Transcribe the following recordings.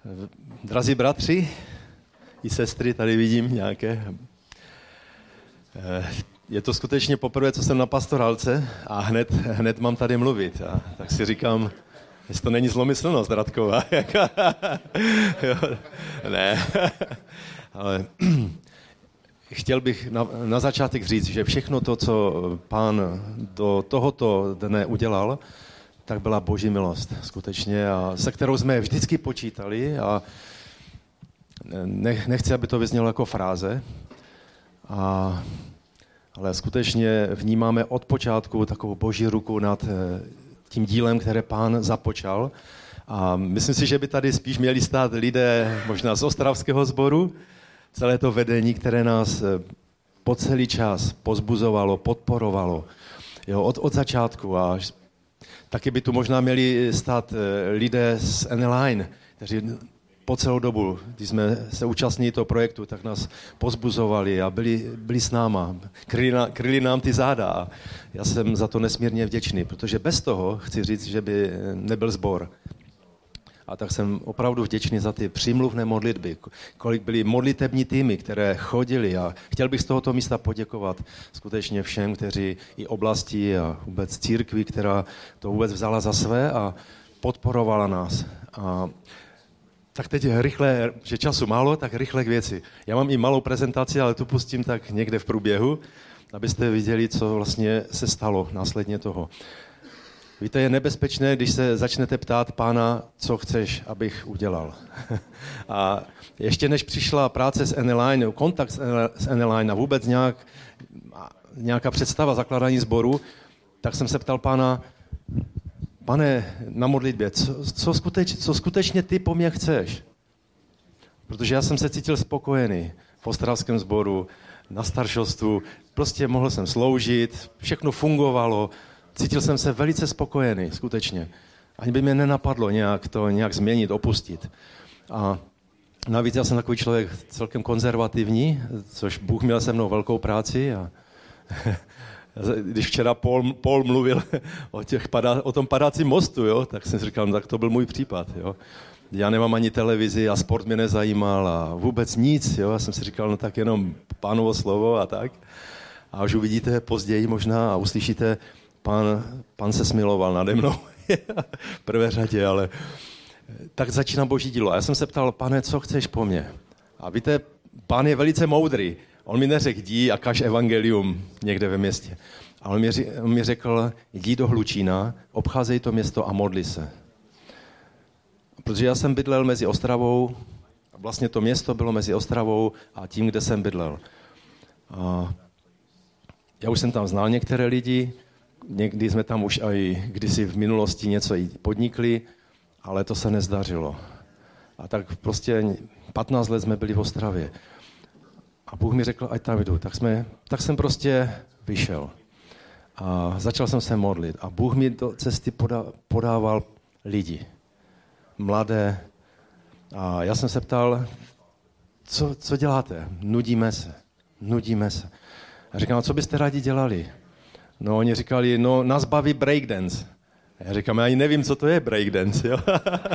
Drazí bratři i sestry, tady vidím nějaké. Je to skutečně poprvé, co jsem na pastorálce a hned mám tady mluvit. A tak si říkám, jestli to není zlomyslnost, Radková. Ne, ale chtěl bych na začátek říct, že všechno to, co Pán do tohoto dne udělal, tak byla Boží milost, skutečně, a se kterou jsme vždycky počítali a nechci, aby to vyznělo jako fráze, ale skutečně vnímáme od počátku takovou Boží ruku nad tím dílem, které Pán započal. A myslím si, že by tady spíš měli stát lidé možná z ostravského sboru, celé to vedení, které nás po celý čas pozbuzovalo, podporovalo, jo, od začátku. A taky by tu možná měli stát lidé z N-Line, kteří po celou dobu, když jsme se účastnili toho projektu, tak nás pozbuzovali a byli s náma, kryli nám ty záda. A já jsem za to nesmírně vděčný, protože bez toho chci říct, že by nebyl sbor. A tak jsem opravdu vděčný za ty přímluvné modlitby, kolik byly modlitební týmy, které chodili, a chtěl bych z tohoto místa poděkovat skutečně všem, kteří i oblasti a vůbec církvi, která to vůbec vzala za své a podporovala nás. A tak teď rychle, že času málo, tak rychle k věci. Já mám i malou prezentaci, ale tu pustím tak někde v průběhu, abyste viděli, co vlastně se stalo následně toho. Víte, je nebezpečné, když se začnete ptát Pána, co chceš, abych udělal. A ještě než přišla práce s N-Line, kontakt s N-Line a vůbec nějaká představa zakládání sboru, tak jsem se ptal Pána, Pane, na modlitbě, co skutečně ty po mně chceš? Protože já jsem se cítil spokojený v ostravském sboru, na staršostvu, prostě mohl jsem sloužit, všechno fungovalo, cítil jsem se velice spokojený, skutečně. Ani by mě nenapadlo nějak změnit, opustit. A navíc já jsem takový člověk celkem konzervativní, což Bůh měl se mnou velkou práci. A když včera Paul mluvil o tom padacím mostu, jo, tak jsem si říkal, no, tak to byl můj případ. Jo. Já nemám ani televizi a sport mě nezajímal a vůbec nic. Jo. Já jsem si říkal, no tak jenom Pánovo slovo a tak. A už uvidíte později možná a uslyšíte, Pán se smiloval nade mnou v prvé řadě, ale tak začíná Boží dílo. A já jsem se ptal, Pane, co chceš po mně? A víte, Pán je velice moudrý. On mi neřekl, jdi a kaž evangelium někde ve městě. A on mi řekl, jdi do Hlučína, obcházej to město a modli se. Protože já jsem bydlel mezi Ostravou, a vlastně to město bylo mezi Ostravou a tím, kde jsem bydlel. A já už jsem tam znal některé lidi, někdy jsme tam už i kdysi v minulosti něco i podnikli, ale to se nezdařilo. A tak prostě 15 let jsme byli v Ostravě. A Bůh mi řekl, ať tam jdu. Tak jsem prostě vyšel. A začal jsem se modlit. A Bůh mi do cesty podával lidi. Mladé. A já jsem se ptal, co děláte? Nudíme se. A říkám, co byste rádi dělali? No, oni říkali, no, nás baví breakdance. Já říkám, já ani nevím, co to je breakdance, jo?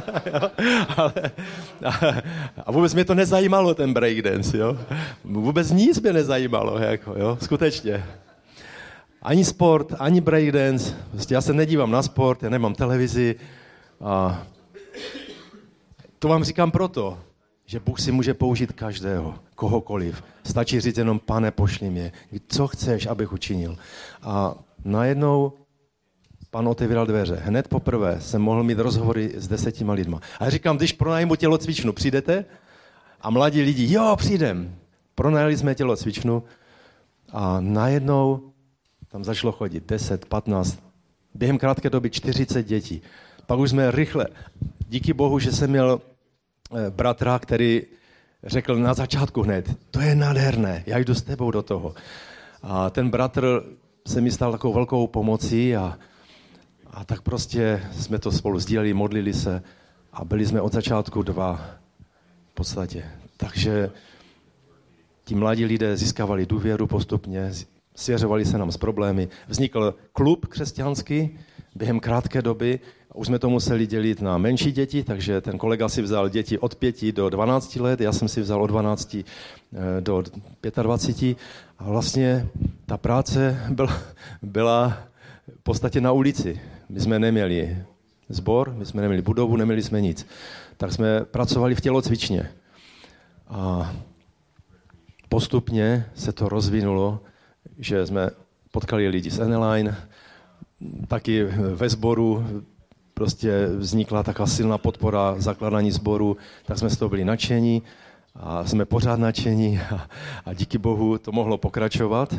A vůbec mě to nezajímalo, ten breakdance, jo? Vůbec nic mě nezajímalo, jako, jo? Skutečně. Ani sport, ani breakdance. Prostě já se nedívám na sport, já nemám televizi. A to vám říkám proto, že Bůh si může použít každého, kohokoliv. Stačí říct jenom, Pane, pošli mě. Co chceš, abych učinil? A najednou Pán otevíral dveře. Hned poprvé jsem mohl mít rozhovory s 10 lidma. A já říkám, když pronajmu tělocvičnu, přijdete? A mladí lidi, jo, přijdem. Pronajali jsme tělocvičnu a najednou tam začalo chodit 10, 15, během krátké doby 40 dětí. Pak už jsme rychle, díky Bohu, že jsem měl bratra, který řekl na začátku hned, to je nádherné, já jdu s tebou do toho. A ten bratr se mi stal takovou velkou pomocí a tak prostě jsme to spolu sdíleli, modlili se a byli jsme od začátku 2 v podstatě. Takže ti mladí lidé získávali důvěru postupně, svěřovali se nám s problémy. Vznikl klub křesťanský během krátké doby, Už jsme to museli dělit na menší děti, takže ten kolega si vzal děti od 5 do 12 let, já jsem si vzal od 12 do 25 a vlastně ta práce byla v podstatě na ulici. My jsme neměli sbor, my jsme neměli budovu, neměli jsme nic. Tak jsme pracovali v tělocvičně. A postupně se to rozvinulo, že jsme potkali lidi z N-Line, taky ve sboru prostě vznikla taková silná podpora zakládání sboru, tak jsme z toho byli nadšení a jsme pořád nadšení a díky Bohu to mohlo pokračovat.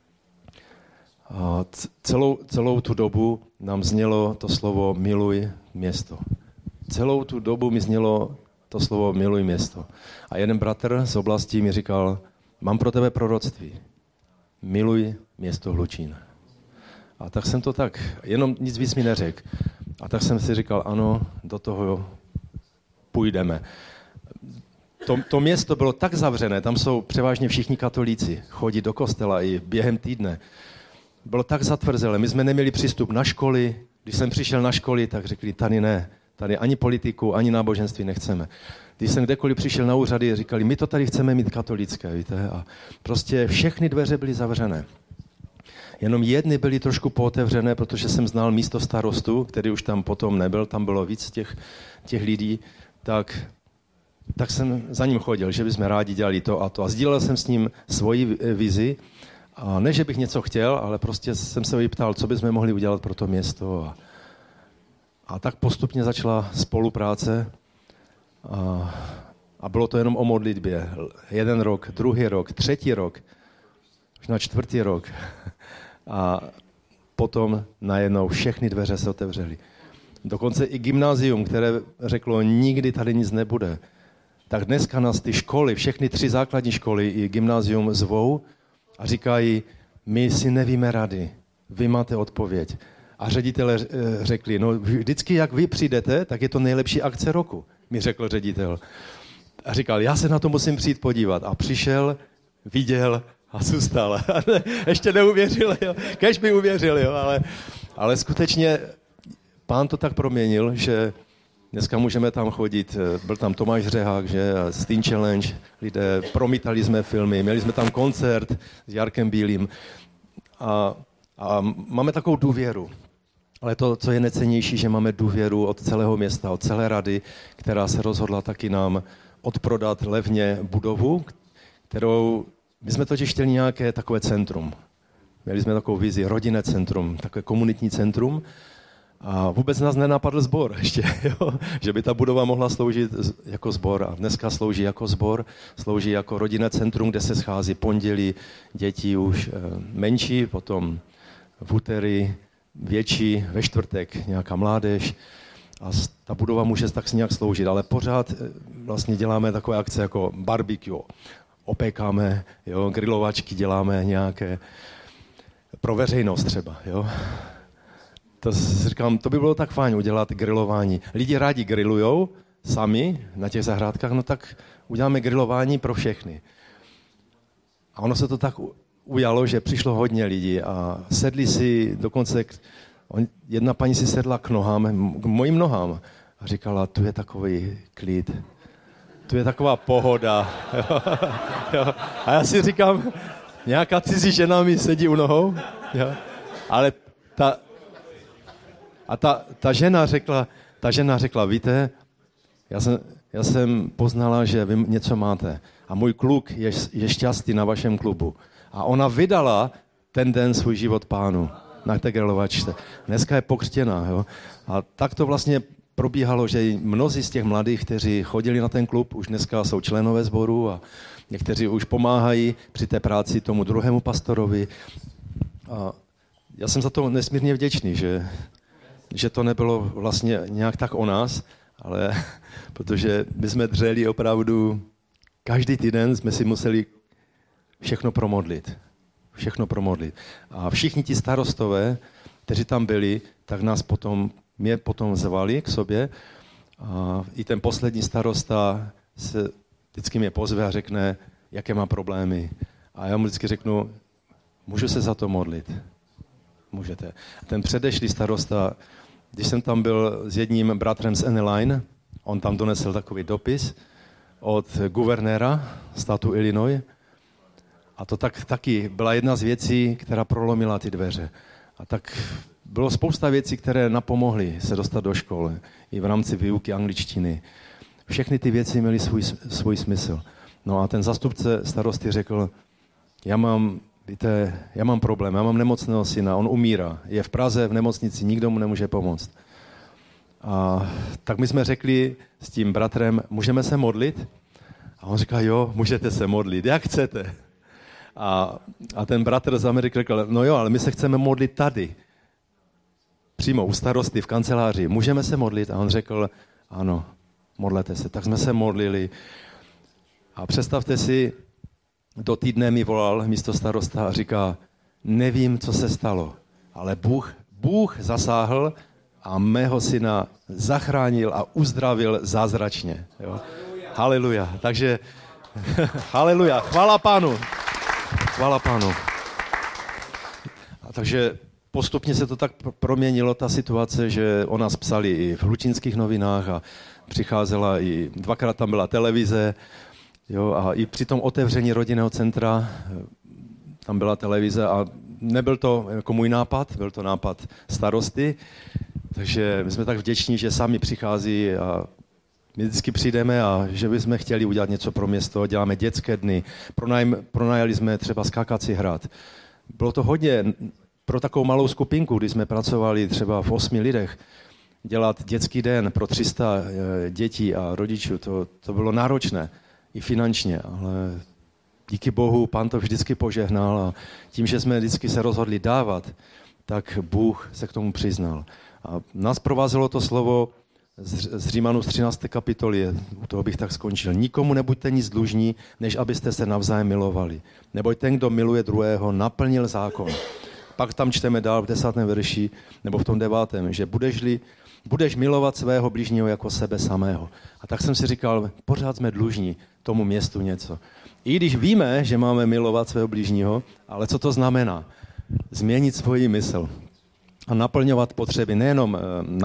A celou tu dobu nám znělo to slovo miluj město. Celou tu dobu mi znělo to slovo miluj město. A jeden bratr z oblasti mi říkal, mám pro tebe proroctví. Miluj město Hlučín. A tak jsem to tak, jenom nic víc mi neřekl. A tak jsem si říkal, ano, do toho půjdeme. To město bylo tak zavřené, tam jsou převážně všichni katolíci, chodí do kostela i během týdne. Bylo tak zatvrzelé, my jsme neměli přístup na školy. Když jsem přišel na školy, tak řekli, tady ne, tady ani politiku, ani náboženství nechceme. Když jsem kdekoliv přišel na úřady, říkali, my to tady chceme mít katolické, víte. A prostě všechny dveře byly zavřené. Jenom jedny byly trošku pootevřené, protože jsem znal místo starostu, který už tam potom nebyl, tam bylo víc těch lidí, tak jsem za ním chodil, že bychom rádi dělali to a to. A sdílel jsem s ním svoji vizi. A ne, že bych něco chtěl, ale prostě jsem se ho ptal, co bychom mohli udělat pro to město. A tak postupně začala spolupráce a bylo to jenom o modlitbě. 1 rok, 2. rok, 3. rok, už na 4. rok. A potom najednou všechny dveře se otevřely. Dokonce i gymnázium, které řeklo, nikdy tady nic nebude. Tak dneska nás ty školy, všechny 3 základní školy i gymnázium zvou a říkají, my si nevíme rady, vy máte odpověď. A ředitelé řekli, no vždycky, jak vy přijdete, tak je to nejlepší akce roku, mi řekl ředitel. A říkal, já se na to musím přijít podívat. A přišel, viděl a zůstal. Ještě neuvěřil, jo. Kéž by uvěřil, jo. Ale skutečně Pán to tak proměnil, že dneska můžeme tam chodit. Byl tam Tomáš Řehák, že, Steen Challenge, lidé, promítali jsme filmy, měli jsme tam koncert s Jarkem Bílým a máme takovou důvěru. Ale to, co je nejcennější, že máme důvěru od celého města, od celé rady, která se rozhodla taky nám odprodat levně budovu, kterou my jsme totiž chtěli nějaké takové centrum. Měli jsme takovou vizi, rodinné centrum, takové komunitní centrum. A vůbec nás nenapadl sbor ještě, jo? Že by ta budova mohla sloužit jako sbor. A dneska slouží jako sbor, slouží jako rodinné centrum, kde se schází pondělí děti už menší, potom v úterý větší, ve čtvrtek nějaká mládež. A ta budova může tak nějak sloužit, ale pořád vlastně děláme takové akce jako barbecue. Opékáme, jo, grilovačky děláme nějaké pro veřejnost třeba, jo. To říkám, to by bylo tak fajn udělat grilování. Lidi rádi grillujou sami na těch zahrádkách, no tak uděláme grilování pro všechny. A ono se to tak ujalo, že přišlo hodně lidí a sedli si dokonce, jedna paní si sedla k nohám, k mojim nohám a říkala, tu je takový klid, tu je taková pohoda. Jo. A já si říkám, nějaká cizí žena mi sedí u nohou, jo. Ale ta žena řekla, víte, já jsem poznala, že vy něco máte a můj kluk je šťastný na vašem klubu. A ona vydala ten den svůj život Pánu na té grilovačce. Dneska je pokřtěná, jo. A tak to vlastně probíhalo, že mnozí z těch mladých, kteří chodili na ten klub, už dneska jsou členové sboru a někteří už pomáhají při té práci tomu druhému pastorovi. A já jsem za to nesmírně vděčný, že to nebylo vlastně nějak tak o nás, ale protože my jsme dřeli opravdu, každý týden jsme si museli všechno promodlit. A všichni ti starostové, kteří tam byli, tak mě potom zvali k sobě a i ten poslední starosta se vždycky mě pozve a řekne, jaké má problémy. A já mu vždycky řeknu, můžu se za to modlit? Můžete. Ten předešlý starosta když jsem tam byl s jedním bratrem z N-Line, on tam donesl takový dopis od guvernéra státu Illinois. A to taky byla jedna z věcí, která prolomila ty dveře. A tak bylo spousta věcí, které napomohly se dostat do školy, i v rámci výuky angličtiny. Všechny ty věci měly svůj smysl. No a ten zástupce starosty řekl, já mám problém, já mám nemocného syna, on umírá, je v Praze v nemocnici, nikdo mu nemůže pomoct. A tak my jsme řekli s tím bratrem, můžeme se modlit? A on říká, jo, můžete se modlit, jak chcete. A ten bratr z Ameriky řekl, no jo, ale my se chceme modlit tady. Přímo u starosty v kanceláři. Můžeme se modlit? A on řekl, ano, modlete se. Tak jsme se modlili. A představte si, do týdne mi volal místo starosta a říká, nevím, co se stalo, ale Bůh zasáhl a mého syna zachránil a uzdravil zázračně. Jo? Haleluja. Takže haleluja. Chvála Pánu. Chvála Pánu. A takže postupně se to tak proměnilo, ta situace, že o nás psali i v Hlučínských novinách a přicházela i dvakrát tam byla televize, jo, a i při tom otevření rodinného centra tam byla televize a nebyl to jako můj nápad, byl to nápad starosty, takže my jsme tak vděční, že sami přichází a my vždycky přijdeme a že bychom chtěli udělat něco pro město, děláme dětské dny, pronajali jsme třeba skákací hrad. Bylo to hodně pro takovou malou skupinku, kdy jsme pracovali třeba v 8 lidech, dělat dětský den pro 300 dětí a rodičů, to bylo náročné i finančně, ale díky Bohu Pán to vždycky požehnal a tím, že jsme vždycky se rozhodli dávat, tak Bůh se k tomu přiznal. A nás provázelo to slovo z Římanů z 13. kapitoly, u toho bych tak skončil. Nikomu nebuďte nic dlužní, než abyste se navzájem milovali. Neboť ten, kdo miluje druhého, naplnil zákon. Pak tam čteme dál v 10. verši, nebo v tom 9., že budeš milovat svého bližního jako sebe samého. A tak jsem si říkal, pořád jsme dlužní tomu městu něco. I když víme, že máme milovat svého bližního, ale co to znamená? Změnit svoji mysl a naplňovat potřeby nejenom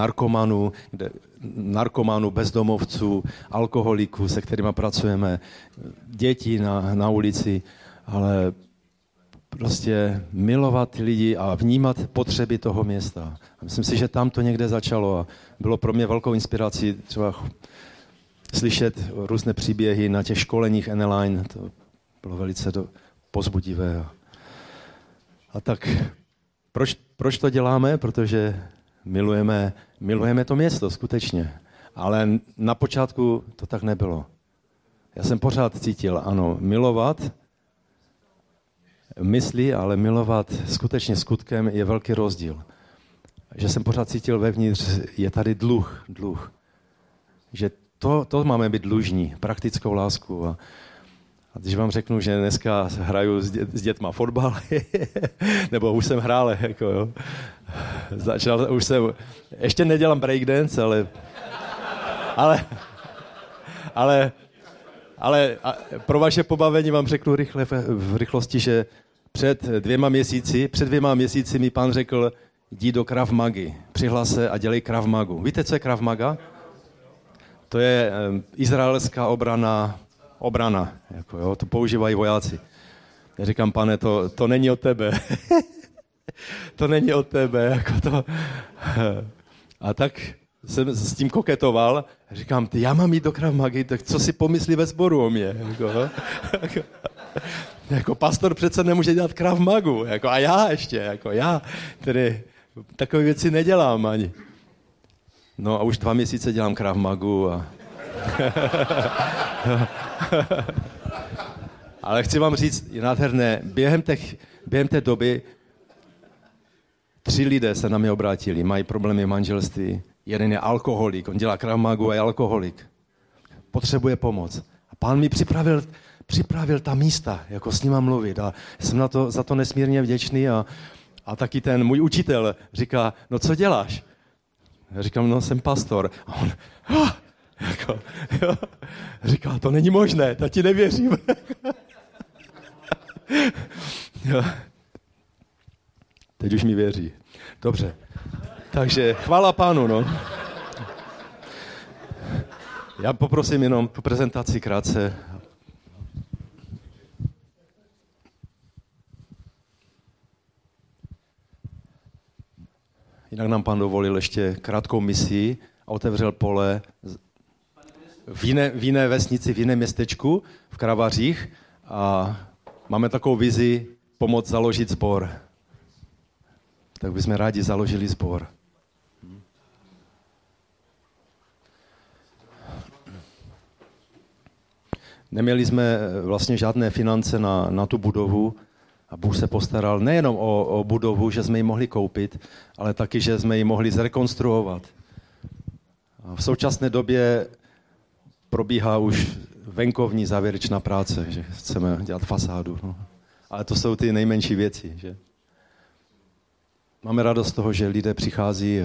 narkomanů, bezdomovců, alkoholiků, se kterými pracujeme, dětí na ulici, ale prostě milovat lidi a vnímat potřeby toho města. A myslím si, že tam to někde začalo a bylo pro mě velkou inspirací třeba slyšet různé příběhy na těch školeních N-Line. To bylo velice povzbudivé. A tak proč to děláme? Protože milujeme to město, skutečně. Ale na počátku to tak nebylo. Já jsem pořád cítil, ano, milovat myslí, ale milovat skutečně skutkem je velký rozdíl. Že jsem pořád cítil vevnitř, je tady dluh. Že to máme být dlužní, praktickou lásku. A když vám řeknu, že dneska hraju s dětma fotbal, nebo už jsem hrál, jako jo. Ještě nedělám breakdance, ale pro vaše pobavení vám řeknu rychle v rychlosti, že před 2 měsíci mi Pán řekl, jdi do Krav Magy, přihlás se a dělej Krav Magu. Víte, co je Krav Maga? To je izraelská obrana, jako jo, to používají vojáci. Já říkám, Pane, to není od tebe. To není od tebe, jako to. A tak jsem s tím koketoval. Říkám, já mám jít do Krav Magy, tak co si pomyslí ve sboru o mě? Jako pastor přece nemůže dělat Krav Magu, jako a já ještě, který takové věci nedělám ani. No a už 2 měsíce dělám Krav Magu a ale chci vám říct, je nádherné, během té doby 3 lidé se na mě obrátili, mají problémy v manželství. Jeden je alkoholik, on dělá Krav Magu a je alkoholik. Potřebuje pomoc. A Pán mi připravil ta místa, jako s nima mluvit. A jsem za to nesmírně vděčný. A taky ten můj učitel říká, no co děláš? Já říkám, no jsem pastor. A on, říká, to není možné, to ti nevěřím. Teď už mi věří. Dobře. Takže chvála Pánu, no. Já poprosím jenom tu prezentaci krátce. Jinak nám Pán dovolil ještě krátkou misi a otevřel pole v jiné vesnici, v jiném městečku, v Kravařích, a máme takovou vizi pomoct založit sbor. Tak bychom rádi založili sbor. Neměli jsme vlastně žádné finance na tu budovu a Bůh se postaral nejenom o budovu, že jsme ji mohli koupit, ale taky, že jsme ji mohli zrekonstruovat. A v současné době probíhá už venkovní závěrečná práce, že chceme dělat fasádu. No. Ale to jsou ty nejmenší věci. Že? Máme radost z toho, že lidé přichází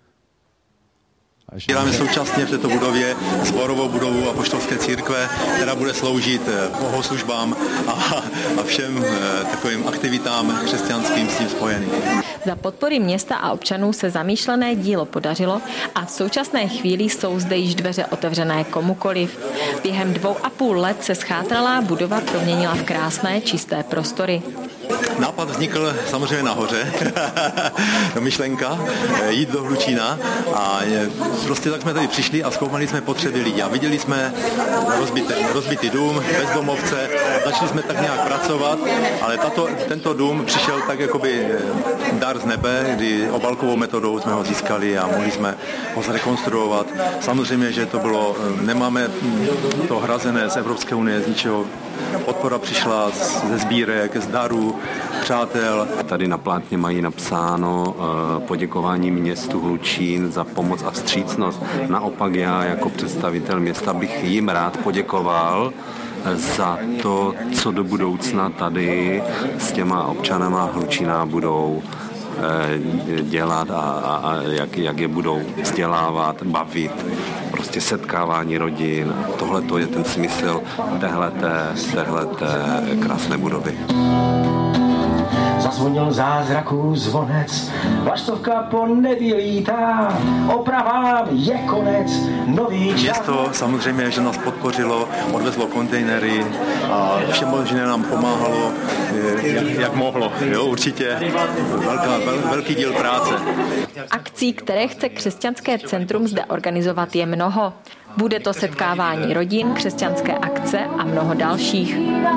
Děláme současně v této budově sborovou budovu Apoštolské církve, která bude sloužit bohoslužbám a všem takovým aktivitám křesťanským s tím spojeným. Za podpory města a občanů se zamýšlené dílo podařilo a v současné chvíli jsou zde již dveře otevřené komukoliv. Během 2,5 let se schátralá budova proměnila v krásné, čisté prostory. Nápad vznikl samozřejmě nahoře, myšlenka jít do Hlučína a prostě tak jsme tady přišli a zkoumali jsme potřeby lidí a viděli jsme rozbitý dům, bezdomovce, začali jsme tak nějak pracovat, ale tento dům přišel tak jakoby dar z nebe, kdy obalkovou metodou jsme ho získali a mohli jsme ho zrekonstruovat. Samozřejmě, že to bylo, nemáme to hrazené z Evropské unie, z ničeho. Podpora přišla ze sbírek, z darů, přátel. Tady na plátně mají napsáno poděkování městu Hlučín za pomoc a vstřícnost. Naopak já jako představitel města bych jim rád poděkoval za to, co do budoucna tady s těma občanama Hlučína budou dělat a jak je budou vzdělávat, bavit, prostě setkávání rodin. Tohle to je ten smysl téhleté krásné budovy. Zazvonil zázraků zvonec, vlaštovka po nebi lítá, opravám je konec, nový čas. Město samozřejmě, že nás podpořilo, odvezlo kontejnery a vše možné nám pomáhalo, jak mohlo. Jo, určitě velký díl práce. Akcí, které chce Křesťanské centrum zde organizovat, je mnoho. Bude to setkávání rodin, křesťanské akce a mnoho dalších.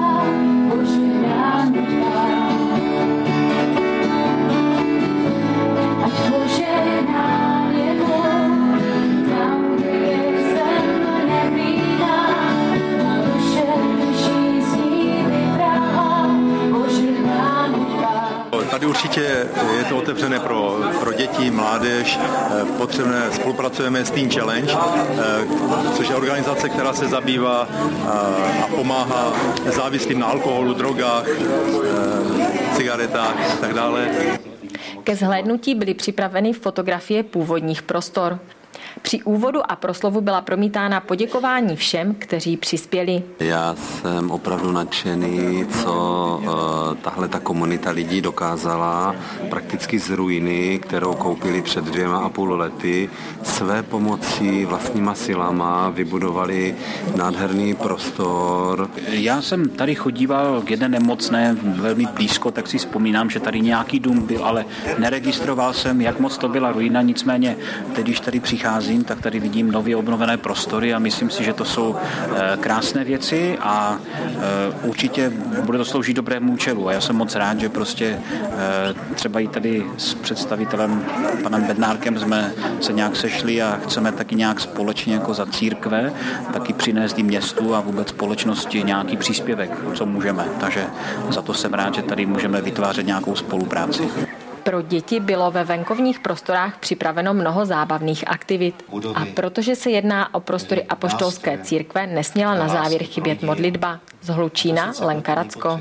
Tady určitě je to otevřené pro děti, mládež, potřebné, spolupracujeme s Teen Challenge, což je organizace, která se zabývá a pomáhá závislým na alkoholu, drogách, cigaretách a tak dále. Ke zhlédnutí byly připraveny fotografie původních prostor. Při úvodu a proslovu byla promítána poděkování všem, kteří přispěli. Já jsem opravdu nadšený, co tahle ta komunita lidí dokázala prakticky z ruiny, kterou koupili před 2,5 lety, své pomocí vlastníma silama vybudovali nádherný prostor. Já jsem tady chodíval k jedné nemocné velmi blízko, tak si vzpomínám, že tady nějaký dům byl, ale neregistroval jsem, jak moc to byla ruina, nicméně teď, když tady přicházím, tak tady vidím nově obnovené prostory a myslím si, že to jsou krásné věci a určitě bude to sloužit dobrému účelu. A já jsem moc rád, že prostě třeba i tady s představitelem panem Bednárkem jsme se nějak sešli a chceme taky nějak společně jako za církve taky přinést i městu a vůbec společnosti nějaký příspěvek, co můžeme. Takže za to jsem rád, že tady můžeme vytvářet nějakou spolupráci. Pro děti bylo ve venkovních prostorách připraveno mnoho zábavných aktivit. A protože se jedná o prostory Apoštolské církve, nesměla na závěr chybět modlitba. Z Hlučína Lenka Racko.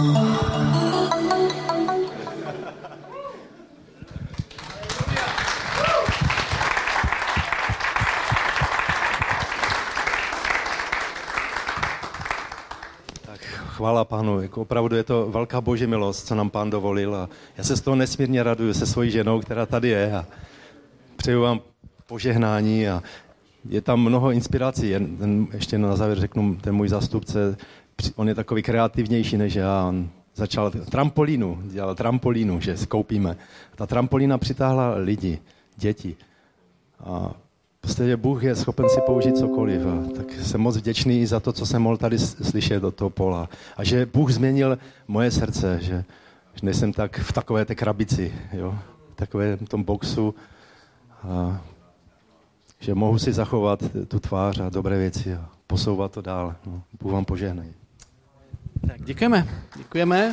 Chvála Pánu, jako opravdu je to velká boží milost, co nám Pán dovolil a já se z toho nesmírně raduju se svojí ženou, která tady je a přeju vám požehnání a je tam mnoho inspirací. Ještě na závěr řeknu, ten můj zástupce, on je takový kreativnější než já. On začal dělal trampolínu, že skoupíme. Ta trampolína přitáhla lidi, děti. A prostě Bůh je schopen si použít cokoliv. A tak jsem moc vděčný i za to, co jsem mohl tady slyšet do toho pola. A že Bůh změnil moje srdce, že nejsem tak v takové té krabici, jo? V takovém tom boxu. A že mohu si zachovat tu tvář a dobré věci a posouvat to dál. No, Bůh vám požehnej. Tak děkujeme.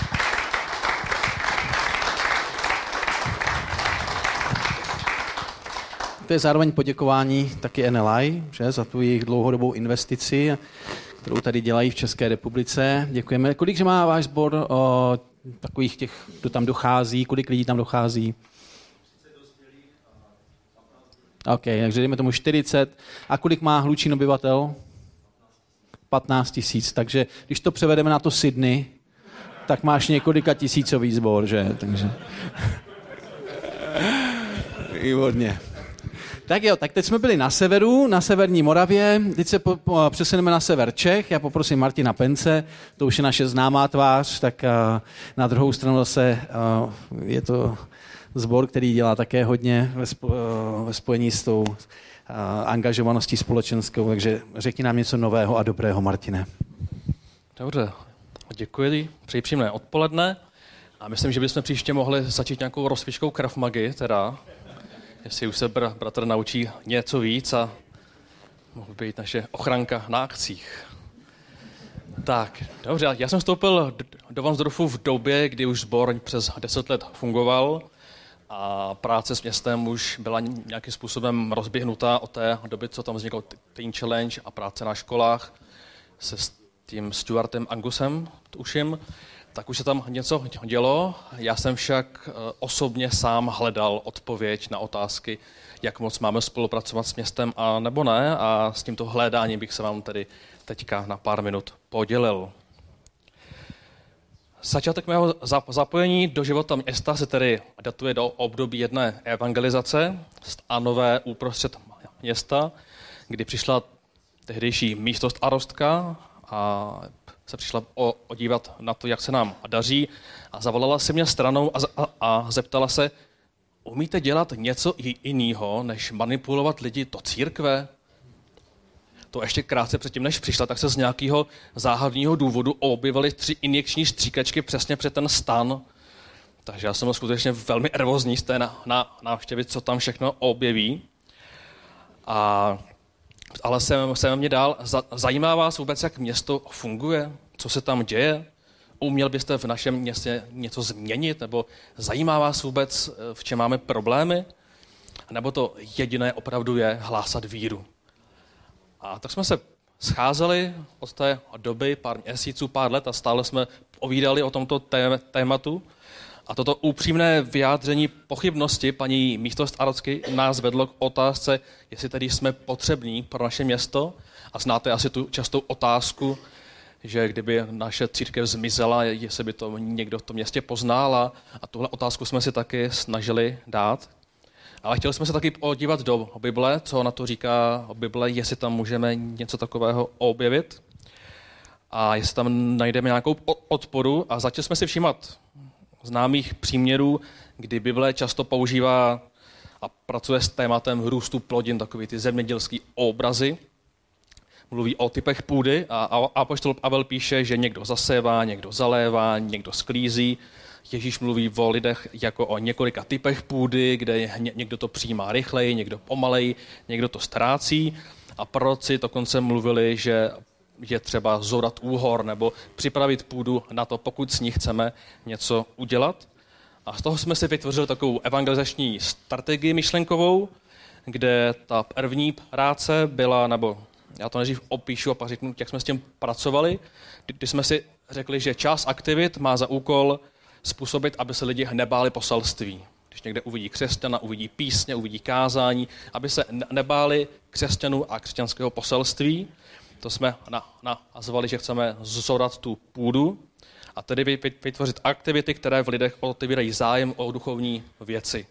To je zároveň poděkování taky NLI, že, za tu jejich dlouhodobou investici, kterou tady dělají v České republice. Děkujeme. Kolikže má váš sbor takových těch, kdo tam dochází, kolik lidí tam dochází? OK, takže dejme tomu 40. A kolik má Hlučín obyvatel? 15 000. Takže když to převedeme na to Sydney, tak máš několika tisícový sbor, že? Takže... Výborně. Tak jo, tak teď jsme byli na severu, na severní Moravě, teď se přesuneme na sever Čech, já poprosím Martina Pence, to už je naše známá tvář, tak na druhou stranu zase je to sbor, který dělá také hodně ve spojení s tou angažovaností společenskou, takže řekni nám něco nového a dobrého, Martine. Dobře, děkuji, přeji příjemné odpoledne a myslím, že bychom příště mohli začít nějakou rozcvičkou Krav Magy, teda, jestli už se bratr naučí něco víc a mohl být naše ochranka na akcích. Tak, dobře, já jsem vstoupil do Varnsdorfu v době, kdy už sbor přes 10 let fungoval a práce s městem už byla nějakým způsobem rozběhnutá od té doby, co tam vznikl Teen Challenge a práce na školách se tím Stuartem Angusem, tuším, tak už se tam něco dělo. Já jsem však osobně sám hledal odpověď na otázky, jak moc máme spolupracovat s městem a nebo ne, a s tímto hledáním bych se vám tedy teďka na pár minut podělil. Začátek mého zapojení do života města se tedy datuje do období jedné evangelizace a nové uprostřed města, kdy přišla tehdejší místostarostka a se přišla odívat na to, jak se nám daří a zavolala si mě stranou a zeptala se, umíte dělat něco jiného, než manipulovat lidi do církve? To ještě krátce předtím, než přišla, tak se z nějakého záhadného důvodu objevily 3 injekční stříkačky přesně před ten stan. Takže já jsem byl skutečně velmi nervózní z té návštěvy, co tam všechno objeví. Ale se mě dál, zajímá vás vůbec, jak město funguje? Co se tam děje? Uměl byste v našem městě něco změnit? Nebo zajímá vás vůbec, v čem máme problémy? Nebo to jediné opravdu je hlásat víru? A tak jsme se scházeli od té doby, pár měsíců, pár let a stále jsme povídali o tomto tématu. A toto upřímné vyjádření pochybnosti paní místostarostky nás vedlo k otázce, jestli tedy jsme potřební pro naše město. A znáte asi tu častou otázku, že kdyby naše církev zmizela, jestli by to někdo v tom městě poznal. A tuhle otázku jsme si taky snažili dát. Ale chtěli jsme se taky podívat do Bible, co na to říká Bible, jestli tam můžeme něco takového objevit a jestli tam najdeme nějakou odporu. A začali jsme si všímat známých příměrů, kdy Bible často používá a pracuje s tématem růstu plodin, takový ty zemědělský obrazy. Mluví o typech půdy a apoštol Pavel píše, že někdo zasévá, někdo zalévá, někdo sklízí. Ježíš mluví o lidech jako o několika typech půdy, kde někdo to přijímá rychleji, někdo pomaleji, někdo to ztrácí. A proroci dokonce mluvili, že je třeba zourat úhor nebo připravit půdu na to, pokud s ní chceme něco udělat. A z toho jsme si vytvořili takovou evangelizační strategii myšlenkovou, kde ta první práce byla, nebo já to nejdřív opíšu a pak řeknu, jak jsme s tím pracovali, když jsme si řekli, že část aktivit má za úkol způsobit, aby se lidi nebáli poselství. Když někde uvidí křesťana, uvidí písně, uvidí kázání, aby se nebáli křesťanů a křesťanského poselství. To jsme nazvali, že chceme zorat tu půdu a tedy vytvořit aktivity, které v lidech otevírají zájem o duchovní věci.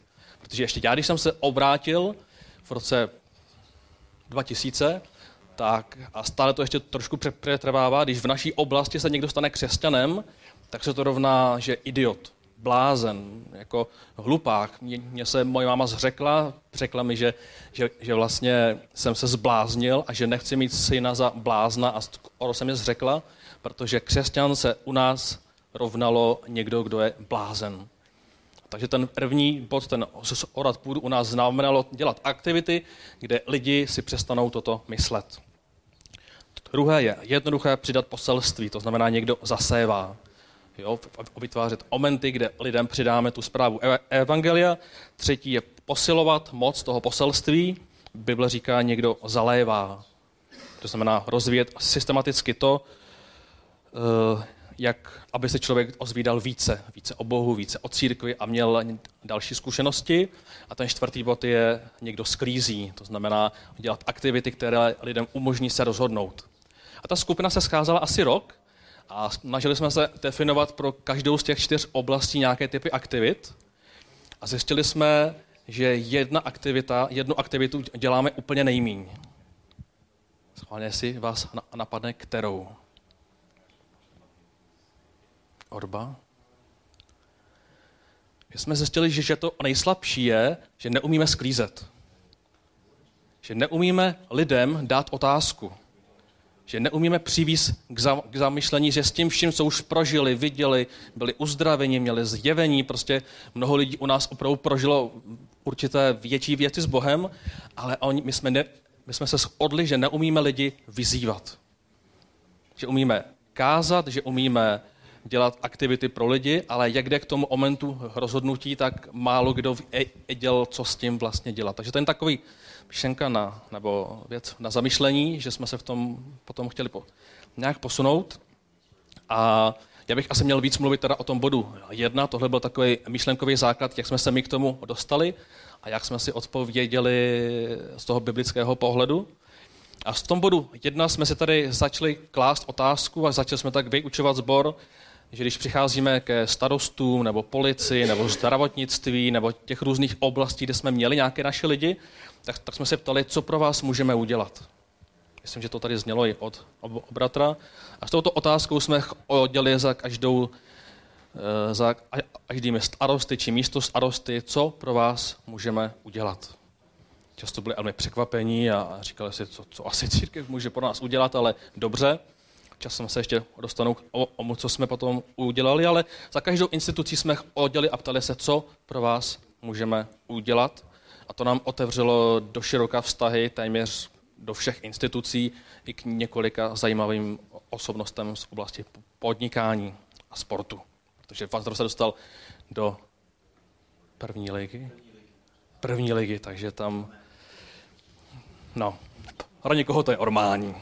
Protože ještě já, když jsem se obrátil v roce 2000, tak a stále to ještě trošku přetrvává, když v naší oblasti se někdo stane křesťanem, tak se to rovná, že idiot, blázen, jako hlupák. Mně se moje máma řekla mi, že vlastně jsem se zbláznil a že nechci mít syna za blázna a skoro se mi zřekla, protože křesťan se u nás rovnalo někdo, kdo je blázen. Takže ten první bod, ten orat půdu u nás znamenalo dělat aktivity, kde lidi si přestanou toto myslet. Druhé je jednoduché přidat poselství, to znamená někdo zasévá. Jo, vytvářet momenty, kde lidem přidáme tu zprávu evangelia. Třetí je posilovat moc toho poselství. Bible říká, někdo zalévá. To znamená rozvíjet systematicky to, jak aby se člověk ozvídal více o Bohu, více o církvi a měl další zkušenosti. A ten čtvrtý bod je někdo sklízí, to znamená dělat aktivity, které lidem umožní se rozhodnout. A ta skupina se scházela asi rok a snažili jsme se definovat pro každou z těch 4 oblastí nějaké typy aktivit a zjistili jsme, že jednu aktivitu děláme úplně nejmíň. Schválně si vás napadne, kterou. Orba. My jsme zjistili, že to nejslabší je, že neumíme sklízet. Že neumíme lidem dát otázku. Že neumíme přivízt k zamyšlení, že s tím vším, co už prožili, viděli, byli uzdraveni, měli zjevení, prostě mnoho lidí u nás opravdu prožilo určité větší věci s Bohem, ale my jsme se shodli, že neumíme lidi vyzývat. Že umíme kázat, že umíme dělat aktivity pro lidi, ale jak jde k tomu momentu rozhodnutí, tak málo kdo věděl, co s tím vlastně dělat. Takže to je takový myšlenka nebo věc na zamyšlení, že jsme se v tom potom chtěli nějak posunout. A já bych asi měl víc mluvit teda o tom bodu 1. Tohle byl takový myšlenkový základ, jak jsme se my k tomu dostali a jak jsme si odpověděli z toho biblického pohledu. A v tom bodu 1 jsme si tady začali klást otázku a začali jsme tak vyučovat sbor, že když přicházíme ke starostům nebo policii nebo zdravotnictví nebo těch různých oblastí, kde jsme měli nějaké naše lidi, tak jsme se ptali, co pro vás můžeme udělat. Myslím, že to tady znělo i od bratra. A s touto otázkou jsme oddělili za každými starosty či místo starosty, co pro vás můžeme udělat. Často byli velmi překvapení a říkali si, co asi církev může pro nás udělat, ale dobře. Časem se ještě dostanu o co jsme potom udělali, ale za každou institucí jsme oddělili a ptali se, co pro vás můžeme udělat. A to nám otevřelo do široka vztahy téměř do všech institucí i k několika zajímavým osobnostem z oblasti podnikání a sportu. Protože Vazro se dostal do první ligy, takže tam, pro někoho to je normální.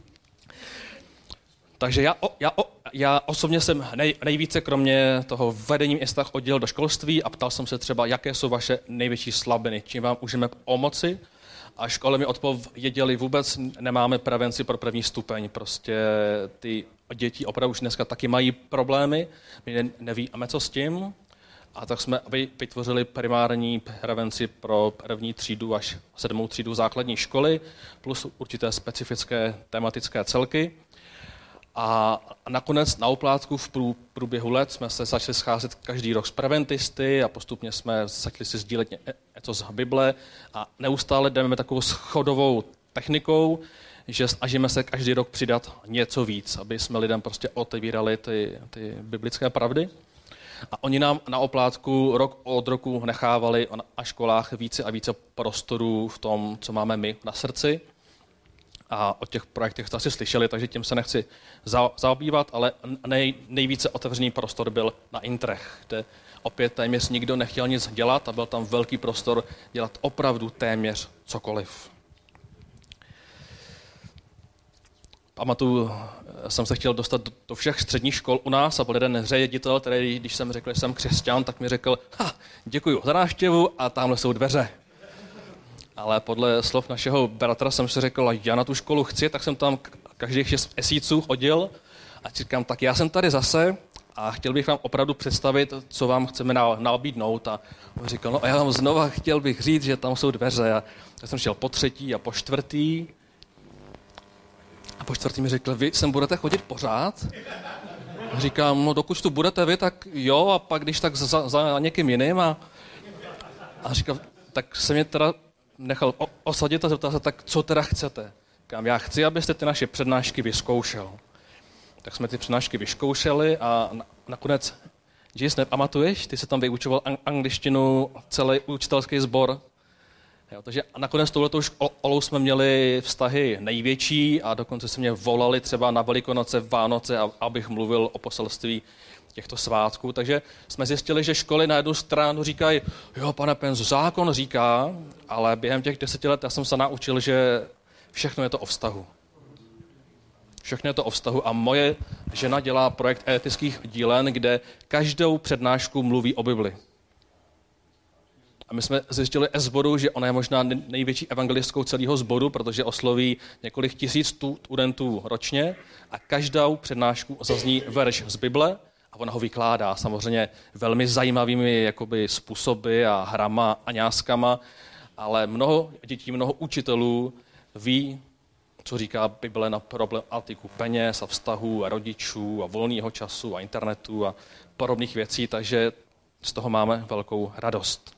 Takže já osobně jsem nejvíce kromě toho vedení města oddělil do školství a ptal jsem se třeba, jaké jsou vaše největší slabiny, čím vám můžeme pomoci. A školy mi odpověděly, vůbec nemáme prevenci pro první stupeň. Prostě ty děti opravdu už dneska taky mají problémy, my nevíme, co s tím. A tak jsme vytvořili primární prevenci pro první třídu až 7. třídu základní školy, plus určité specifické tematické celky. A nakonec na oplátku v průběhu let jsme se začali scházet každý rok s preventisty a postupně jsme začali si sdílet něco z Bible a neustále jdeme takovou schodovou technikou, že snažíme se každý rok přidat něco víc, aby jsme lidem prostě otevírali ty biblické pravdy. A oni nám na oplátku rok od roku nechávali na školách více a více prostorů v tom, co máme my na srdci. A o těch projektech jste asi slyšeli, takže tím se nechci zabývat, ale nejvíce otevřený prostor byl na Intrech, kde opět téměř nikdo nechtěl nic dělat a byl tam velký prostor dělat opravdu téměř cokoliv. Pamatuju, jsem se chtěl dostat do všech středních škol u nás a byl jeden ředitel, který, když jsem řekl, že jsem křesťan, tak mi řekl, děkuju za návštěvu a tamhle jsou dveře. Ale podle slov našeho bratra jsem si řekl, já na tu školu chci, tak jsem tam každých 6 měsíců chodil a říkám, tak já jsem tady zase a chtěl bych vám opravdu představit, co vám chceme nabídnout. A on říkal, no a já vám znova chtěl bych říct, že tam jsou dveře. A já jsem šel po třetí a po čtvrtý. A po čtvrtý mi řekl, vy sem budete chodit pořád? A říkám, no dokud tu budete vy, tak jo, a pak když tak za někým jiným. A říkal, tak se mě teda nechal osadit a zeptal se, tak co teda chcete? Říkám, já chci, abyste ty naše přednášky vyzkoušel. Tak jsme ty přednášky vyzkoušeli a nakonec, Jis, nepamatuješ? Ty se tam vyučoval angličtinu, celý učitelský sbor. Jo, takže nakonec touhletou školou jsme měli vztahy největší a dokonce se mě volali třeba na Velikonoce, Vánoce, abych mluvil o poselství těchto svátků. Takže jsme zjistili, že školy na jednu stranu říkají, jo, pane Penzo, zákon říká, ale během těch 10 let já jsem se naučil, že všechno je to o vztahu. Všechno je to o vztahu a moje žena dělá projekt etických dílen, kde každou přednášku mluví o Bibli. A my jsme zjistili z sboru, že ona je možná největší evangelistkou celého sboru, protože osloví několik tisíc studentů ročně a každou přednášku zazní verš z Bible a ona ho vykládá samozřejmě velmi zajímavými jakoby způsoby a hrama a ňáskama, ale mnoho dětí, mnoho učitelů ví, co říká Bible na problematiku peněz a vztahů a rodičů a volného času a internetu a podobných věcí, takže z toho máme velkou radost.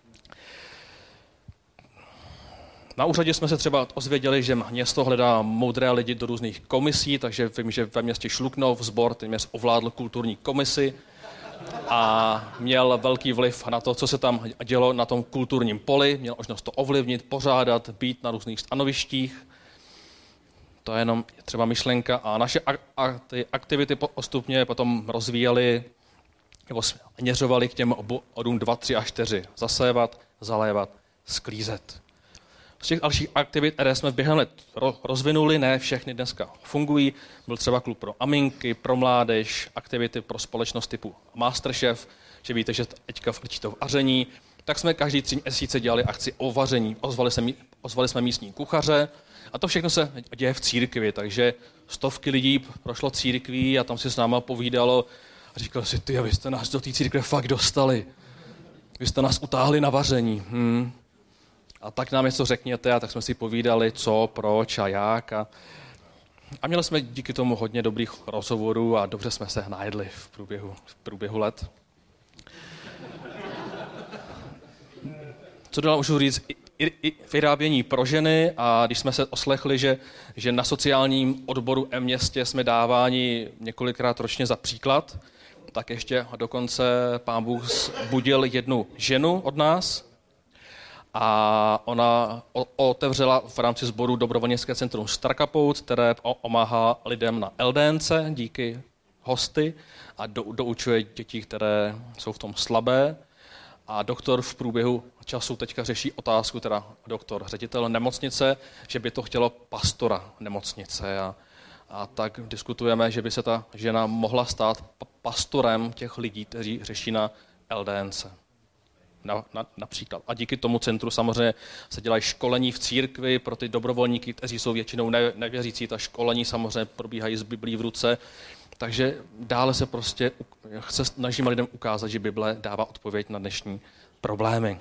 Na úřadě jsme se třeba ozvěděli, že město hledá moudré lidi do různých komisí, takže vím, že ve městě Šluknov sbor téměř ovládl kulturní komisi a měl velký vliv na to, co se tam dělo na tom kulturním poli, měl možnost to ovlivnit, pořádat, být na různých stanovištích. To je jenom třeba myšlenka a naše ty aktivity postupně potom rozvíjely nebo směřovaly k těm bodům 2, 3 a 4. Zasévat, zalévat, sklízet. Z těch dalších aktivit, které jsme během let rozvinuli, ne všechny dneska fungují. Byl třeba klub pro maminky, pro mládež, aktivity pro společnost typu Masterchef, že víte, že teďka učí to vaření. Tak jsme každý 3 měsíce dělali akci o vaření. Ozvali jsme místní kuchaře a to všechno se děje v církvi, takže stovky lidí prošlo církví a tam si s náma povídalo a říkalo si, ty, vy jste nás do té církve fakt dostali. Vy jste nás utáhli na vaření. A tak nám něco řekněte a tak jsme si povídali, co, proč a jak. A měli jsme díky tomu hodně dobrých rozhovorů a dobře jsme se najedli v průběhu let. Co dál můžu říct? I vyrábění pro ženy a když jsme se oslechli, že na sociálním odboru městě jsme dáváni několikrát ročně za příklad, tak ještě dokonce Pán Bůh budil jednu ženu od nás a ona otevřela v rámci sboru dobrovolnické centrum Starkapout, které pomáhá lidem na LDNC díky hosty a doučuje děti, které jsou v tom slabé. A doktor v průběhu času teďka řeší otázku, teda doktor, ředitel nemocnice, že by to chtělo pastora nemocnice. A tak diskutujeme, že by se ta žena mohla stát pastorem těch lidí, kteří řeší na LDNC. Například. A díky tomu centru samozřejmě se dělají školení v církvi pro ty dobrovolníky, kteří jsou většinou nevěřící. Ta školení samozřejmě probíhají s Biblí v ruce. Takže dále se prostě chce snažíme lidem ukázat, že Bible dává odpověď na dnešní problémy.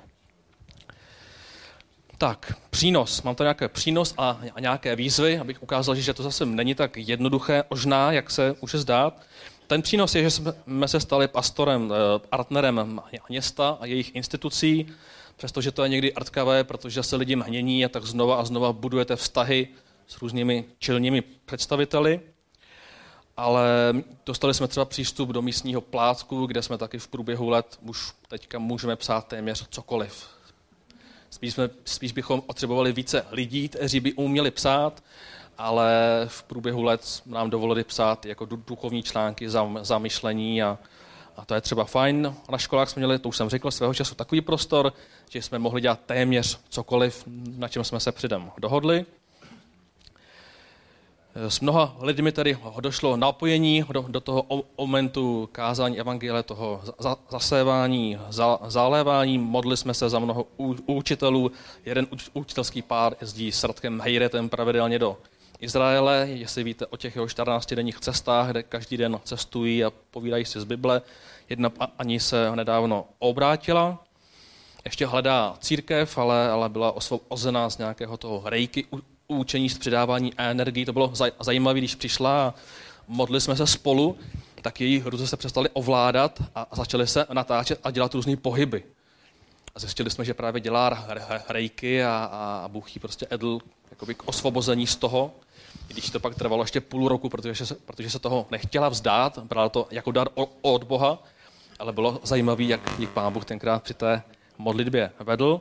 Tak, přínos. Mám tady nějaký přínos a nějaké výzvy, abych ukázal, že to zase není tak jednoduché, možná, jak se může zdát. Ten přínos je, že jsme se stali pastorem, partnerem města a jejich institucí, přestože to je někdy artkavé, protože se lidi mění a tak znova a znova budujete vztahy s různými čelními představiteli. Ale dostali jsme třeba přístup do místního plátku, kde jsme taky v průběhu let už teďka můžeme psát téměř cokoliv. Spíš bychom potřebovali více lidí, kteří by uměli psát, ale v průběhu let nám dovolili psát jako duchovní články, zamyšlení a to je třeba fajn. Na školách jsme měli, to už jsem řekl, svého času takový prostor, že jsme mohli dělat téměř cokoliv, na čem jsme se předem dohodli. S mnoha lidmi tady došlo napojení do toho momentu kázání evangelia, toho zasévání, zalévání. Modlili jsme se za mnoho učitelů. Jeden učitelský pár jezdí s Radkem Hejretem pravidelně do Izraele, jestli víte o těch jeho 14denních cestách, kde každý den cestují a povídají si z Bible. Jedna paní se nedávno obrátila, ještě hledá církev, ale byla osvobozená z nějakého toho rejky učení z předávání energií. To bylo zajímavé, když přišla a modlili jsme se spolu, tak její ruce se přestaly ovládat a začaly se natáčet a dělat různý pohyby. A zjistili jsme, že právě dělá rejky a Bůh jí prostě edl jakoby k osvobození z toho, i když to pak trvalo ještě půl roku, protože se toho nechtěla vzdát, brala to jako dar od Boha, ale bylo zajímavé, jak Pán Bůh tenkrát při té modlitbě vedl.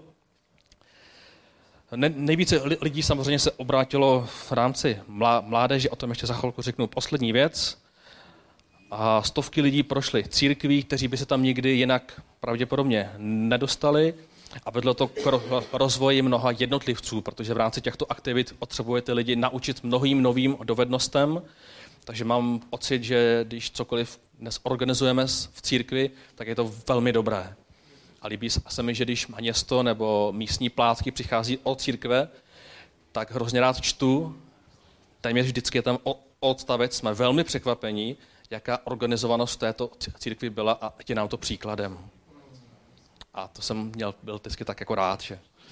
Nejvíce lidí samozřejmě se obrátilo v rámci mládeže, o tom ještě za chvilku řeknu poslední věc. A stovky lidí prošly církví, kteří by se tam nikdy jinak pravděpodobně nedostali a vedlo to k rozvoji mnoha jednotlivců, protože v rámci těchto aktivit potřebujete lidi naučit mnohým novým dovednostem. Takže mám pocit, že když cokoliv dnes organizujeme v církvi, tak je to velmi dobré. A líbí se mi, že když město nebo místní plátky přichází od církve, tak hrozně rád čtu, téměř vždycky je tam odstavec, jsme velmi překvapení, jaká organizovanost v této církvi byla a je nám to příkladem. A to jsem byl vždycky tak jako rád,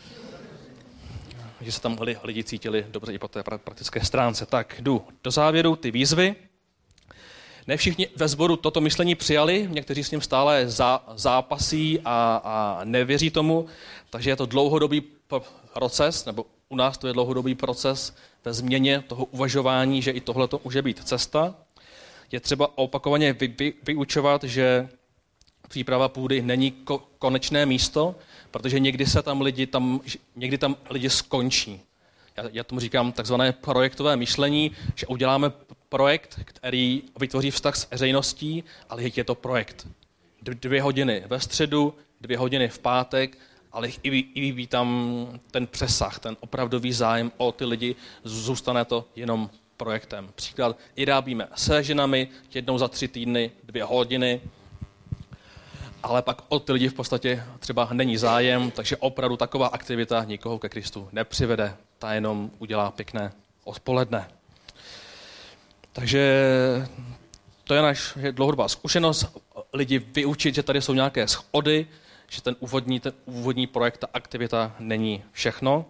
že se tam lidi cítili dobře i po té praktické stránce. Tak jdu do závěru, ty výzvy. Ne všichni ve sboru toto myšlení přijali, někteří s ním stále zápasí a nevěří tomu, takže je to dlouhodobý proces, nebo u nás to je dlouhodobý proces ve změně toho uvažování, že i tohle to může být cesta. Je třeba opakovaně vyučovat, že příprava půdy není konečné místo, protože někdy tam lidi skončí. Já tomu říkám takzvané projektové myšlení, že uděláme projekt, který vytvoří vztah s veřejností, ale je to projekt. 2 hodiny ve středu, 2 hodiny v pátek, ale i tam ten přesah, ten opravdový zájem o ty lidi, zůstane to jenom projektem. Příklad, vyrábíme se ženami, 1 za 3 týdny, 2 hodiny, ale pak o ty lidi v podstatě třeba není zájem, takže opravdu taková aktivita nikoho ke Kristu nepřivede. Ta jenom udělá pěkné odpoledne. Takže to je naše dlouhodobá zkušenost. Lidi vyučit, že tady jsou nějaké schody, že ten úvodní projekt, ta aktivita není všechno.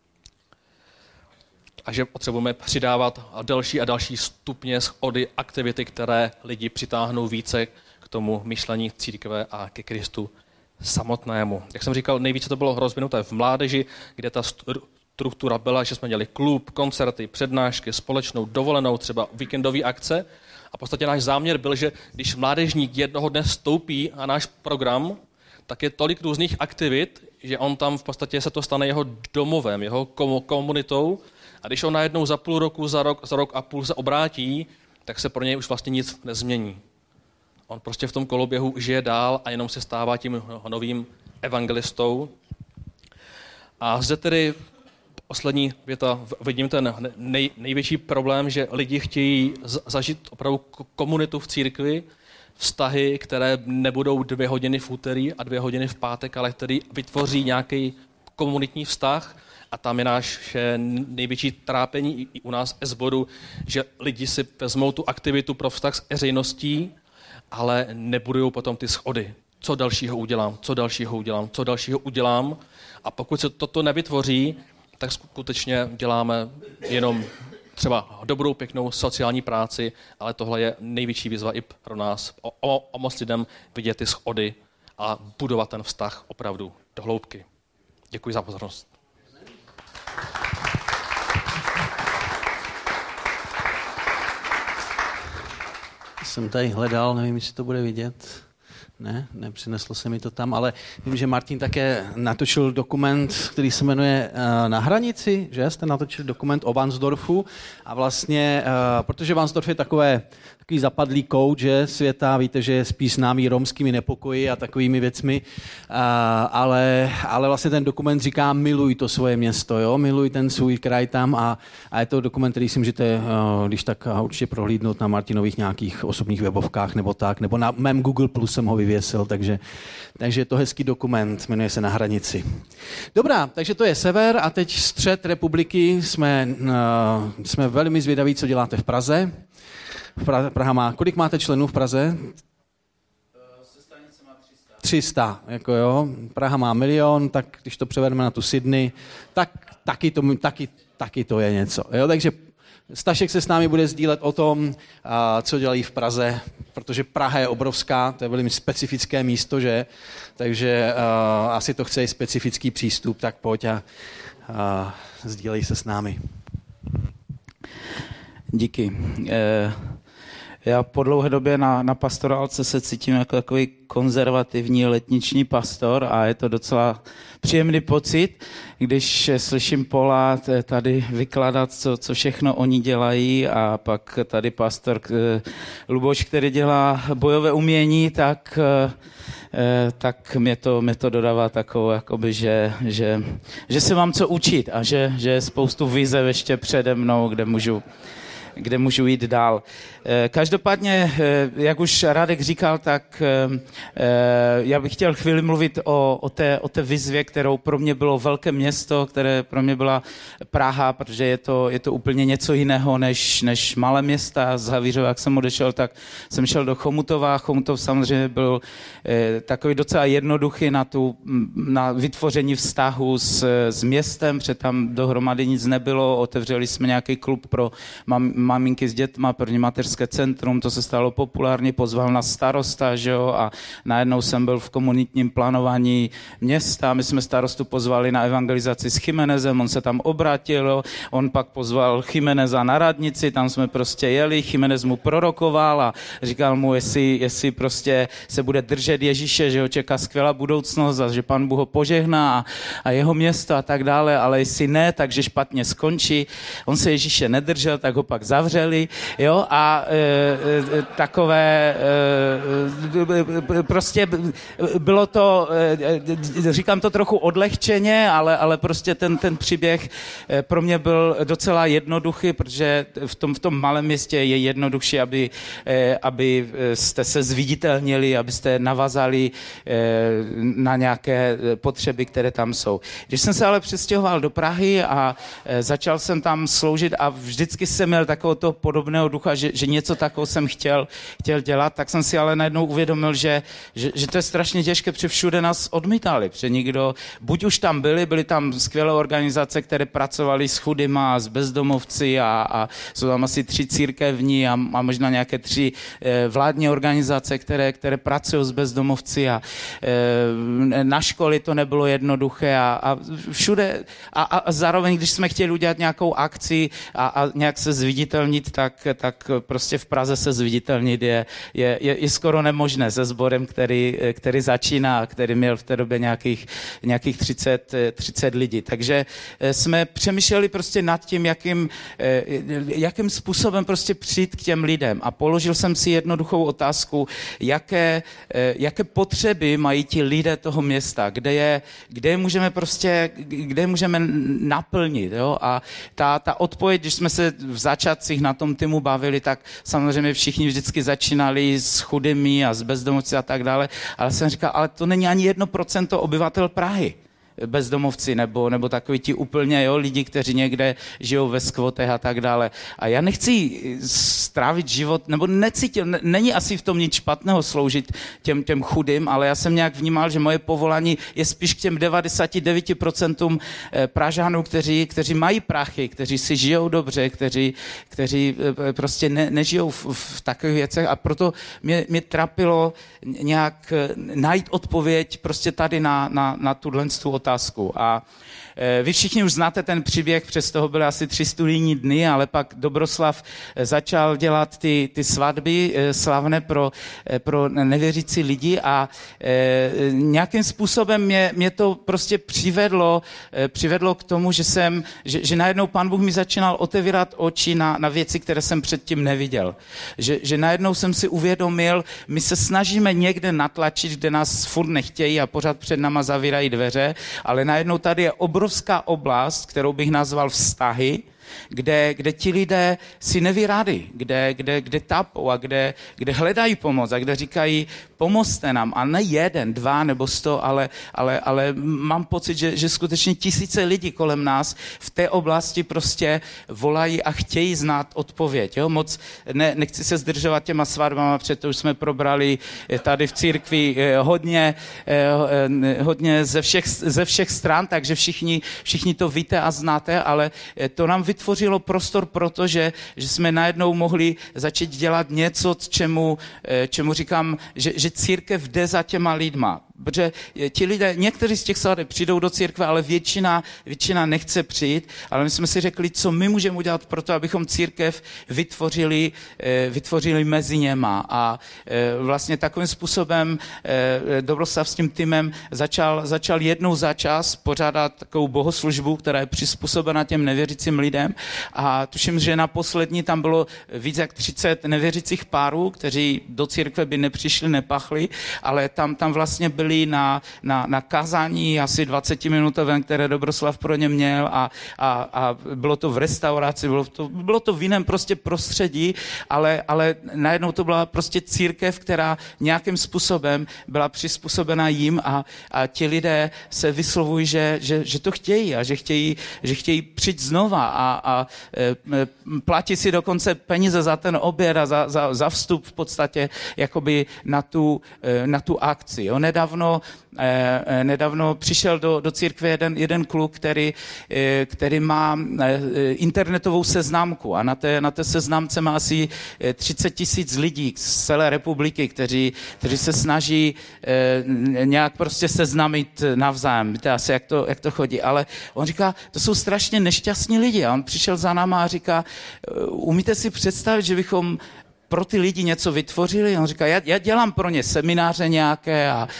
A že potřebujeme přidávat další a další stupně, schody, aktivity, které lidi přitáhnou více k tomu myšlení církve a ke Kristu samotnému. Jak jsem říkal, nejvíce to bylo rozvinuté v mládeži, kde ta struktura byla, že jsme měli klub, koncerty, přednášky, společnou dovolenou, třeba víkendové akce. A v podstatě náš záměr byl, že když mládežník jednoho dne vstoupí na náš program, tak je tolik různých aktivit, že on tam v podstatě se to stane jeho domovem, jeho komunitou. A když on najednou za půl roku, za rok a půl se obrátí, tak se pro něj už vlastně nic nezmění. On prostě v tom koloběhu žije dál a jenom se stává tím novým evangelistou. A zde tedy poslední věta, vidím ten největší problém, že lidi chtějí zažít opravdu komunitu v církvi, vztahy, které nebudou 2 hodiny v úterý a 2 hodiny v pátek, ale který vytvoří nějaký komunitní vztah. A tam je naše největší trápení i u nás sboru, že lidi si vezmou tu aktivitu pro vztah s veřejností, ale nebudou potom ty schody. Co dalšího udělám. A pokud se toto nevytvoří, tak skutečně děláme jenom třeba dobrou, pěknou sociální práci, ale tohle je největší výzva i pro nás. Pomoct lidem vidět ty schody a budovat ten vztah opravdu do hloubky. Děkuji za pozornost. Jsem tady hledal, nevím, jestli to bude vidět. Ne, nepřineslo se mi to tam, ale vím, že Martin také natočil dokument, který se jmenuje Na hranici, že jste natočil dokument o Varnsdorfu a vlastně, protože Varnsdorf je takový zapadlý kout, že světa, víte, že je spíš známý romskými nepokoji a takovými věcmi, ale vlastně ten dokument říká, miluj to svoje město, jo? Miluj ten svůj kraj tam a je to dokument, který si můžete, když tak určitě prohlídnout na Martinových nějakých osobních webovkách nebo tak, nebo na mém Google Plus jsem ho vyvěsil. vyvěsil, takže je to hezký dokument, jmenuje se Na hranici. Dobrá, takže to je sever a teď střed republiky, jsme velmi zvědaví, co děláte v Praze. Praha má, kolik máte členů v Praze? Se stanice má 300. 300, jako jo. Praha má 1 000 000, tak když to převedeme na tu Sydney, tak taky to je něco. Jo? Takže Stašek se s námi bude sdílet o tom, co dělají v Praze, protože Praha je obrovská, to je velmi specifické místo, že? Takže asi to chce i specifický přístup, tak pojď a sdílej se s námi. Díky. Já po dlouhé době na pastorálce se cítím jako takový konzervativní letniční pastor a je to docela příjemný pocit, když slyším Paula tady vykládat, co všechno oni dělají a pak tady pastor Luboš, který dělá bojové umění, tak mě to dodává takovou, jakoby, že se mám co učit a že je spoustu výzev ještě přede mnou, kde můžu jít dál. Každopádně, jak už Radek říkal, tak já bych chtěl chvíli mluvit o té výzvě, kterou pro mě bylo velké město, které pro mě byla Praha, protože je to úplně něco jiného než malé města. Z Havířova, jak jsem odešel, tak jsem šel do Chomutova. Chomutov samozřejmě byl takový docela jednoduchý na vytvoření vztahu s městem, protože tam dohromady nic nebylo. Otevřeli jsme nějaký klub pro maminky s dětma, první mateřské centrum, to se stalo populární, pozval nás starosta, že jo, a najednou jsem byl v komunitním plánování města, my jsme starostu pozvali na evangelizaci s Chimenezem, on se tam obrátil, on pak pozval Chimeneza na radnici, tam jsme prostě jeli, Chimenez mu prorokoval a říkal mu, jestli prostě se bude držet Ježíše, že ho čeká skvělá budoucnost a že Pán Bůh ho požehná a jeho město a tak dále, ale jestli ne, takže špatně skončí. On se Ježíše nedržel, tak ho pak zavřeli, jo, a takové, prostě bylo to, říkám to trochu odlehčeně, ale prostě ten příběh pro mě byl docela jednoduchý, protože v tom malém městě je jednodušší, aby jste se zviditelnili, abyste navazali na nějaké potřeby, které tam jsou. Když jsem se ale přestěhoval do Prahy a začal jsem tam sloužit a vždycky jsem měl takového toho podobného ducha, že něco takového jsem chtěl dělat, tak jsem si ale najednou uvědomil, že to je strašně těžké, protože všude nás odmítali, protože nikdo, buď už tam byly tam skvělé organizace, které pracovaly s chudýma, s bezdomovci a jsou tam asi 3 církevní a možná nějaké 3 vládní organizace, které pracují s bezdomovci a na školy to nebylo jednoduché a všude a zároveň, když jsme chtěli udělat nějakou akci a nějak se zviditelnit, tak prostě v Praze se zviditelnit je skoro nemožné se sborem, který začíná, který měl v té době nějakých 30 lidí. Takže jsme přemýšleli prostě nad tím, jakým způsobem prostě přijít k těm lidem. A položil jsem si jednoduchou otázku, jaké potřeby mají ti lidé toho města, kde je můžeme naplnit. Jo? A ta odpověď, když jsme se v začátcích na tom týmu bavili, tak samozřejmě všichni vždycky začínali s chudými a s bezdomovci a tak dále, ale jsem říkal, ale to není ani 1% obyvatel Prahy. Bezdomovci nebo takový ti úplně lidi, kteří někde žijou ve skvotech a tak dále. A já nechci strávit život, nebo necítil, není asi v tom nic špatného sloužit těm chudým, ale já jsem nějak vnímal, že moje povolání je spíš k těm 99% Pražanů, kteří mají prachy, kteří si žijou dobře, kteří prostě nežijou v takových věcech a proto mě trapilo nějak najít odpověď prostě tady na tuhle otázku. A vy všichni už znáte ten příběh, přes toho byly asi 3 studijní dny, ale pak Dobroslav začal dělat ty svatby slavné pro nevěřící lidi a nějakým způsobem mě to prostě přivedlo k tomu, že najednou Pán Bůh mi začínal otevírat oči na věci, které jsem předtím neviděl. Že najednou jsem si uvědomil, my se snažíme někde natlačit, kde nás furt nechtějí a pořád před náma zavírají dveře, ale najednou tady je obrovská oblast, kterou bych nazval vztahy, kde ti lidé si neví rady, kde tápou a kde hledají pomoc a kde říkají, pomozte nám, a ne 1, 2 nebo 100, ale mám pocit, že skutečně tisíce lidí kolem nás v té oblasti prostě volají a chtějí znát odpověď. Jo? Moc nechci se zdržovat těma svatbama, protože už jsme probrali tady v církvi hodně ze všech stran, takže všichni to víte a znáte, ale to nám vytvořilo prostor, protože jsme najednou mohli začít dělat něco, čemu říkám, že církev jde za těma lidma. Protože ti lidé, někteří z těch svateb přijdou do církve, ale většina nechce přijít, ale my jsme si řekli, co my můžeme udělat pro to, abychom církev vytvořili mezi něma. A vlastně takovým způsobem Dobroslav s tím týmem začal jednou za čas pořádat takovou bohoslužbu, která je přizpůsobena těm nevěřícím lidem. A tuším, že na poslední tam bylo víc jak 30 nevěřících párů, kteří do církve by nepřišli, nepachli, ale tam vlastně byli na kázání asi 20-minutovém, které Dobroslav pro ně měl a bylo to v restauraci, bylo to v jiném prostě prostředí, ale najednou to byla prostě církev, která nějakým způsobem byla přizpůsobena jim a ti lidé se vyslovují, že to chtějí a že chtějí přijít znova a platí si dokonce peníze za ten oběd a za vstup v podstatě jakoby na tu akci. Jo? Nedávno přišel do církve jeden kluk, který má internetovou seznamku a na té seznamce má asi 30 000 lidí z celé republiky, kteří se snaží nějak prostě seznámit navzájem. Víte asi, jak to chodí. Ale on říká, to jsou strašně nešťastní lidi. A on přišel za náma a říká, umíte si představit, že bychom pro ty lidi něco vytvořili? On říká, já dělám pro ně semináře nějaké a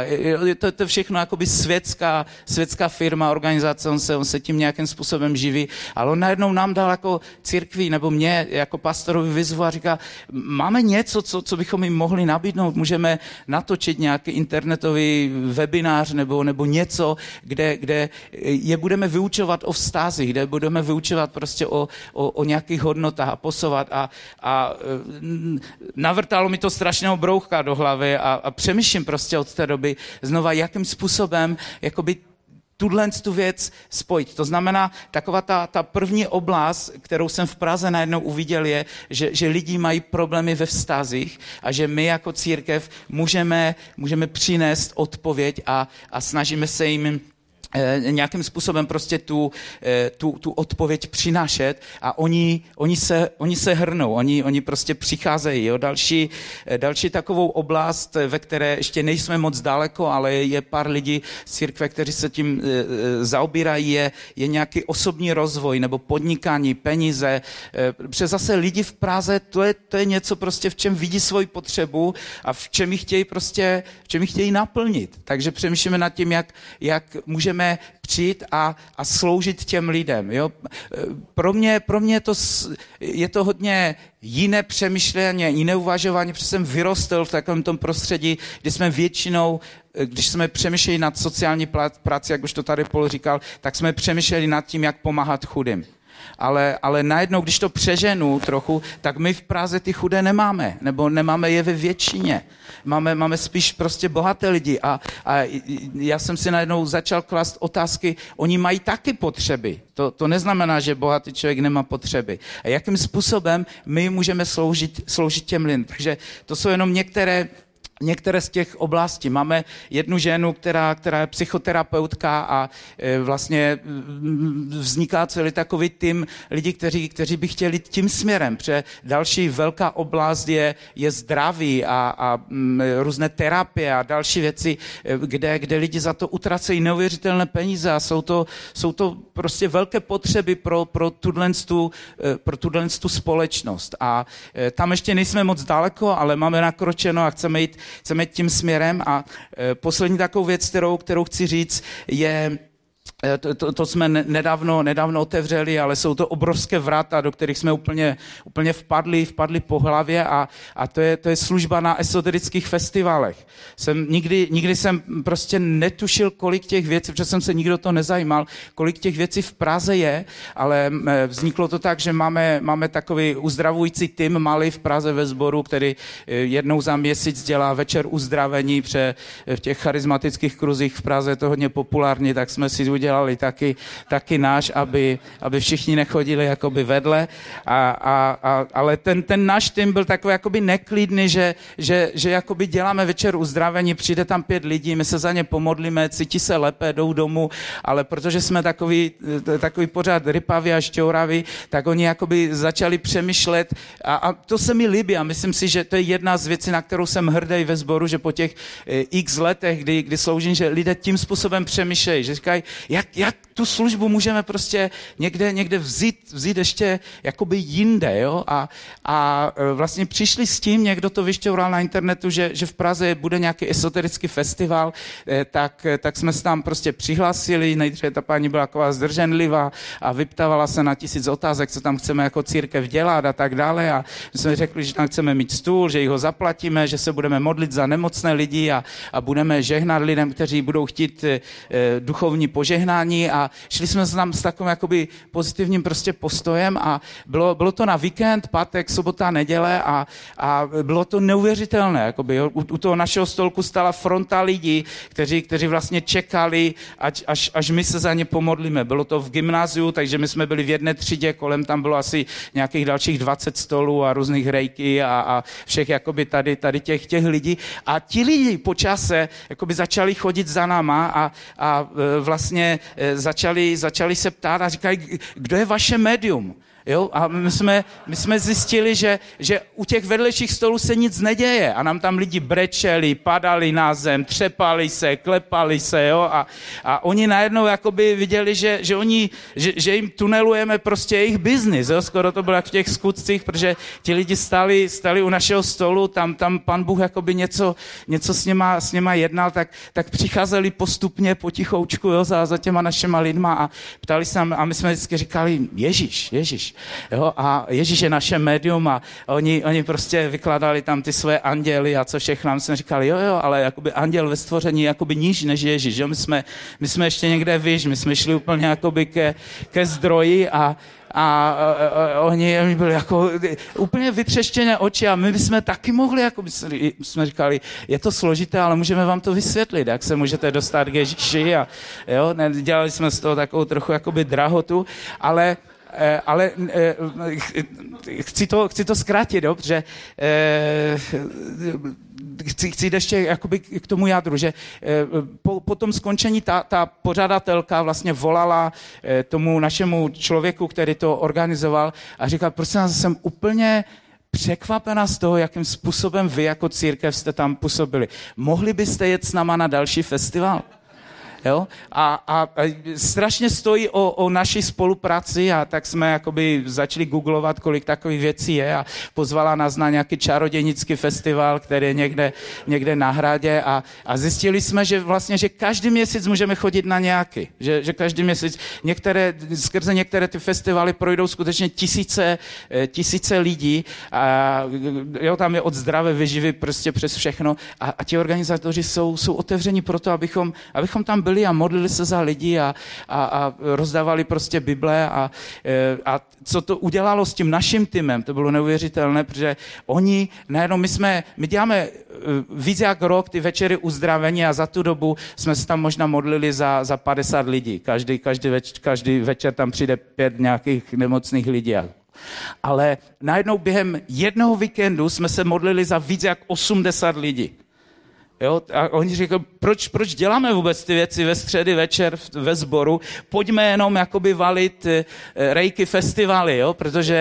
to všechno jakoby světská firma, organizace, on se tím nějakým způsobem živí, ale on najednou nám dal jako církvi nebo mě jako pastorovi výzvu a říká, máme něco, co bychom jim mohli nabídnout, můžeme natočit nějaký internetový webinář nebo něco, kde je budeme vyučovat o vztazích, kde budeme vyučovat prostě o nějakých hodnotách a posouvat a navrtalo mi to strašného broucha do hlavy a přemýšlím prostě od té doby znova, jakým způsobem jakoby tu věc spojit. To znamená, taková ta první oblast, kterou jsem v Praze najednou uviděl, je, že lidi mají problémy ve vztazích a že my jako církev můžeme přinést odpověď a snažíme se jim nějakým způsobem prostě tu odpověď přinášet a oni se hrnou, oni prostě přicházejí. Jo? Další takovou oblast, ve které ještě nejsme moc daleko, ale je pár lidí z církve, kteří se tím zaobírají, je nějaký osobní rozvoj nebo podnikání, peníze. Protože zase lidi v Praze, to je něco prostě, v čem vidí svoji potřebu a v čem ji chtějí naplnit. Takže přemýšlíme nad tím, jak můžeme přijít a sloužit těm lidem. Jo? Pro mě je to hodně jiné přemýšlení, jiné uvažování, protože jsem vyrostl v takovém tom prostředí, kdy jsme většinou, když jsme přemýšleli nad sociální prací, jak už to tady Paul říkal, tak jsme přemýšleli nad tím, jak pomáhat chudým. Ale najednou, když to přeženu trochu, tak my v Praze ty chudé nemáme, nebo nemáme je ve většině. Máme spíš prostě bohaté lidi a já jsem si najednou začal klást otázky, oni mají taky potřeby. To neznamená, že bohatý člověk nemá potřeby. A jakým způsobem my můžeme sloužit těm lidem. Takže to jsou jenom některé z těch oblastí. Máme jednu ženu, která je psychoterapeutka a vlastně vzniká celý takový tým lidí, kteří by chtěli tím směrem. Protože další velká oblast je zdraví a různé terapie a další věci, kde lidi za to utracejí neuvěřitelné peníze a jsou to prostě velké potřeby pro tuto společnost. A tam ještě nejsme moc daleko, ale máme nakročeno a chceme jít tím směrem a poslední takovou věc, kterou chci říct, To jsme nedávno otevřeli, ale jsou to obrovské vrata, do kterých jsme úplně vpadli po hlavě a to je služba na esoterických festivalech. Nikdy jsem prostě netušil, kolik těch věcí, protože jsem se nikdo to nezajímal, kolik těch věcí v Praze je, ale vzniklo to tak, že máme takový uzdravující tým malý v Praze ve sboru, který jednou za měsíc dělá večer uzdravení, v těch charismatických kruzích v Praze je to hodně populární, tak jsme si udělali taky náš, aby všichni nechodili jakoby vedle, ale ten náš tým byl takový jakoby neklidný, že jakoby děláme večer uzdravení, přijde tam 5 lidí, my se za ně pomodlíme, cítí se lépe, jdou domů, ale protože jsme takový pořád rypaví a šťouraví, tak oni jakoby začali přemýšlet a to se mi líbí a myslím si, že to je jedna z věcí, na kterou jsem hrdý ve sboru, že po těch x letech, kdy sloužím, že lidé tím způsobem přemýšlejí, že říkají, jak tu službu můžeme prostě někde vzít ještě jakoby jinde, jo? A vlastně přišli s tím, někdo to vyšťoural na internetu, že v Praze bude nějaký esoterický festival, tak jsme se tam prostě přihlásili, nejdříve ta paní byla taková zdrženlivá a vyptávala se na 1000 otázek, co tam chceme jako církev dělat a tak dále a my jsme řekli, že tam chceme mít stůl, že ho zaplatíme, že se budeme modlit za nemocné lidi a budeme žehnat lidem, kteří budou chtít duchovní požehnání a šli jsme tam s takovým jakoby pozitivním prostě postojem a bylo to na víkend, pátek, sobota, neděle a bylo to neuvěřitelné. Jakoby, jo. U toho našeho stolku stála fronta lidí, kteří vlastně čekali, až my se za ně pomodlíme. Bylo to v gymnáziu, takže my jsme byli v jedné třídě, kolem tam bylo asi nějakých dalších 20 stolů a různých rejky a všech jakoby tady těch lidí. A ti lidi po čase jakoby začali chodit za náma a vlastně začali se ptát a říkají, kdo je vaše médium? Jo? A my jsme zjistili, že u těch vedlejších stolů se nic neděje a nám tam lidi brečeli, padali na zem, třepali se, klepali se, jo? A oni najednou jakoby viděli, že jim tunelujeme prostě jejich biznis, jo? Skoro to bylo jak v těch skutcích, protože ti lidi stali u našeho stolu, tam pan Bůh jakoby něco s nima jednal, tak přicházeli postupně potichoučku, jo? za těma našima lidma a ptali se a my jsme vždycky říkali Ježíš. Jo, a Ježíš je naše médium a oni prostě vykládali tam ty své anděly a co všechno. My jsme říkali, jo, ale jakoby anděl ve stvoření je jakoby níž než Ježíš. Jo? My jsme ještě někde výš, my jsme šli úplně jakoby ke zdroji a oni byli jako úplně vytřeštěné oči a my bychom taky mohli, jako jsme říkali, je to složité, ale můžeme vám to vysvětlit, jak se můžete dostat k Ježíši a jo, dělali jsme z toho takovou trochu jakoby drahotu, ale chci to zkrátit, jo, protože chci jít ještě jakoby k tomu jádru, že po tom skončení ta pořadatelka vlastně volala tomu našemu člověku, který to organizoval a říkala, prosím vás, jsem úplně překvapena z toho, jakým způsobem vy jako církev jste tam působili. Mohli byste jet s náma na další festival? Jo? A strašně stojí o naší spolupráci a tak jsme jakoby začali googlovat, kolik takových věcí je a pozvala nás na nějaký čarodějnický festival, který je někde na Hradě a zjistili jsme, že vlastně, že každý měsíc můžeme chodit na nějaký, že každý měsíc skrze některé ty festivaly projdou skutečně tisíce lidí a jo, tam je od zdravé vyživy prostě přes všechno a ti organizátoři jsou otevření pro to, abychom tam byli a modlili se za lidi a rozdávali prostě Bible a co to udělalo s tím naším týmem, to bylo neuvěřitelné, protože oni najednou, my děláme víc jak rok ty večery uzdravení a za tu dobu jsme se tam možná modlili za 50 lidí. Každý večer tam přijde 5 nějakých nemocných lidí. Ale najednou během jednoho víkendu jsme se modlili za víc jak 80 lidí. Jo? A oni říkají, proč děláme vůbec ty věci ve středy večer ve sboru? Pojďme jenom jakoby valit rejky festivaly, jo? Protože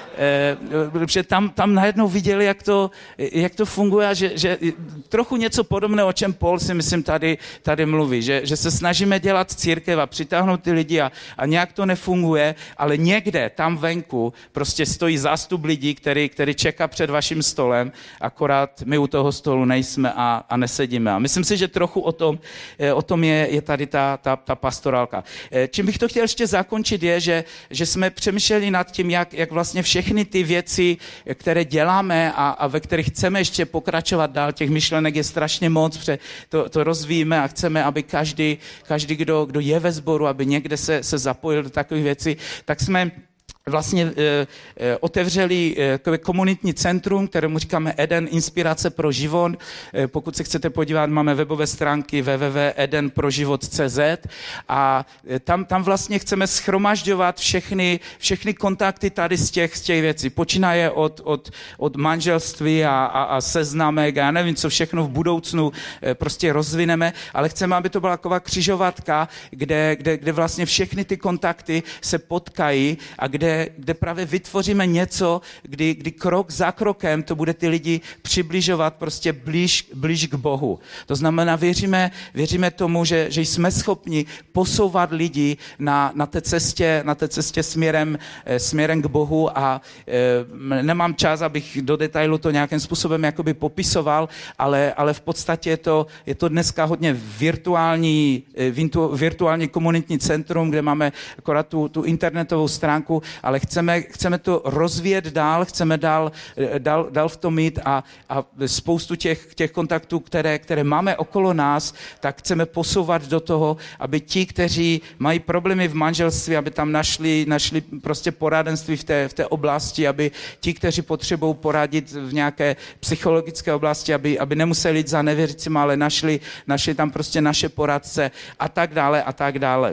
protože tam najednou viděli, jak to funguje a že trochu něco podobného, o čem Paul si myslím tady mluví, že se snažíme dělat církev a přitáhnout ty lidi a nějak to nefunguje, ale někde tam venku prostě stojí zástup lidí, který čeká před vaším stolem, akorát my u toho stolu nejsme a nesedíme. A myslím si, že trochu o tom je tady ta pastorálka. Čím bych to chtěl ještě zakončit je, že jsme přemýšleli nad tím, jak vlastně všechny ty věci, které děláme a ve kterých chceme ještě pokračovat dál, těch myšlenek je strašně moc, protože to rozvíjíme a chceme, aby každý kdo je ve sboru, aby někde se zapojil do takových věcí, tak jsme vlastně otevřeli komunitní centrum, kterému říkáme Eden Inspirace pro život. Pokud se chcete podívat, máme webové stránky www.edenproživot.cz a tam vlastně chceme shromažďovat všechny kontakty tady z těch věcí. Počínaje od manželství a seznamek a já nevím, co všechno v budoucnu prostě rozvineme, ale chceme, aby to byla taková křižovatka, kde vlastně všechny ty kontakty se potkají a kde právě vytvoříme něco, kdy krok za krokem to bude ty lidi přibližovat prostě blíž k Bohu. To znamená, věříme tomu, že jsme schopni posouvat lidi na té cestě směrem k Bohu a nemám čas, abych do detailu to nějakým způsobem jakoby popisoval, ale v podstatě je to dneska hodně virtuální komunitní centrum, kde máme akorát tu internetovou stránku, ale chceme to rozvíjet dál, chceme dál v tom mít a spoustu těch kontaktů, které máme okolo nás, tak chceme posouvat do toho, aby ti, kteří mají problémy v manželství, aby tam našli prostě poradenství v té oblasti, aby ti, kteří potřebují poradit v nějaké psychologické oblasti, aby nemuseli jít za nevěřícíma, ale našli tam prostě naše poradce a tak dále.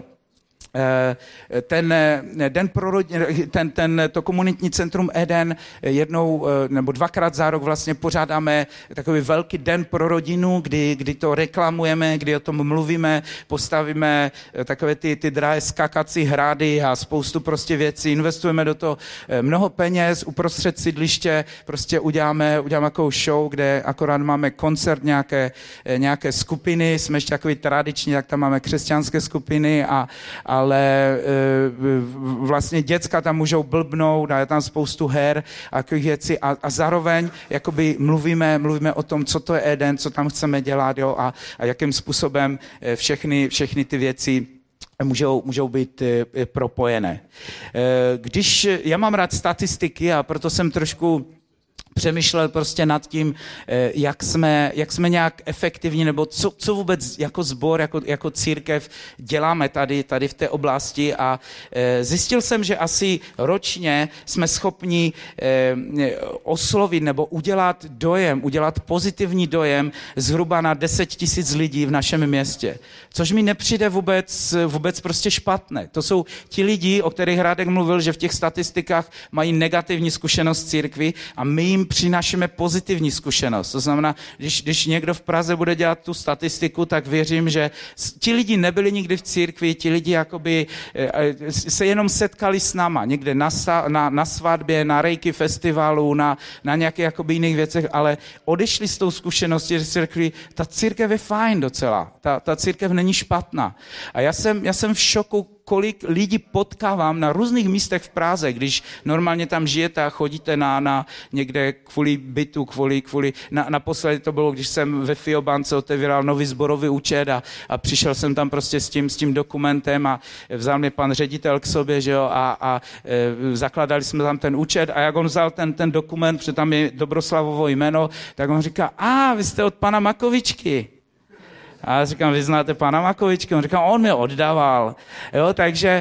To komunitní centrum Eden jednou nebo dvakrát za rok vlastně pořádáme takový velký den pro rodinu, kdy to reklamujeme, kdy o tom mluvíme, postavíme takové ty drahé skakací hrady a spoustu prostě věcí, investujeme do toho mnoho peněz, uprostřed sídliště prostě uděláme takovou show, kde akorát máme koncert nějaké skupiny, jsme ještě takový tradiční, tak tam máme křesťanské skupiny ale vlastně děcka tam můžou blbnout a je tam spoustu her a takových věcí a zároveň jakoby mluvíme o tom, co to je Eden, co tam chceme dělat, jo, a jakým způsobem všechny ty věci můžou být propojené. Já mám rád statistiky a proto jsem trošku přemýšlel prostě nad tím, jak jsme nějak efektivní, nebo co vůbec jako sbor, jako církev děláme tady v té oblasti a zjistil jsem, že asi ročně jsme schopni oslovit nebo udělat pozitivní dojem zhruba na 10 000 lidí v našem městě, což mi nepřijde vůbec prostě špatné. To jsou ti lidi, o kterých Radek mluvil, že v těch statistikách mají negativní zkušenost církvi a my jim přinášíme pozitivní zkušenost. To znamená, když někdo v Praze bude dělat tu statistiku, tak věřím, že ti lidi nebyli nikdy v církvi, ti lidi jakoby se jenom setkali s náma někde na svatbě, na Reiki festivalu, na nějakých jakoby jiných věcech, ale odešli s tou zkušeností, že si řekli, ta církev je fajn docela, ta církev není špatná. A já jsem v šoku, kolik lidí potkávám na různých místech v Praze, když normálně tam žijete a chodíte na někde kvůli bytu, kvůli naposledy to bylo, když jsem ve Fiobance otevíral nový sborový účet a přišel jsem tam prostě s tím dokumentem a vzal mě pan ředitel k sobě, že jo, a zakladali jsme tam ten účet a jak on vzal ten dokument, protože tam je Dobroslavovo jméno, tak on říká, vy jste od pana Makovičky. A já říkám, vy znáte pana Makovičky? On říká, on mě oddával. Jo, takže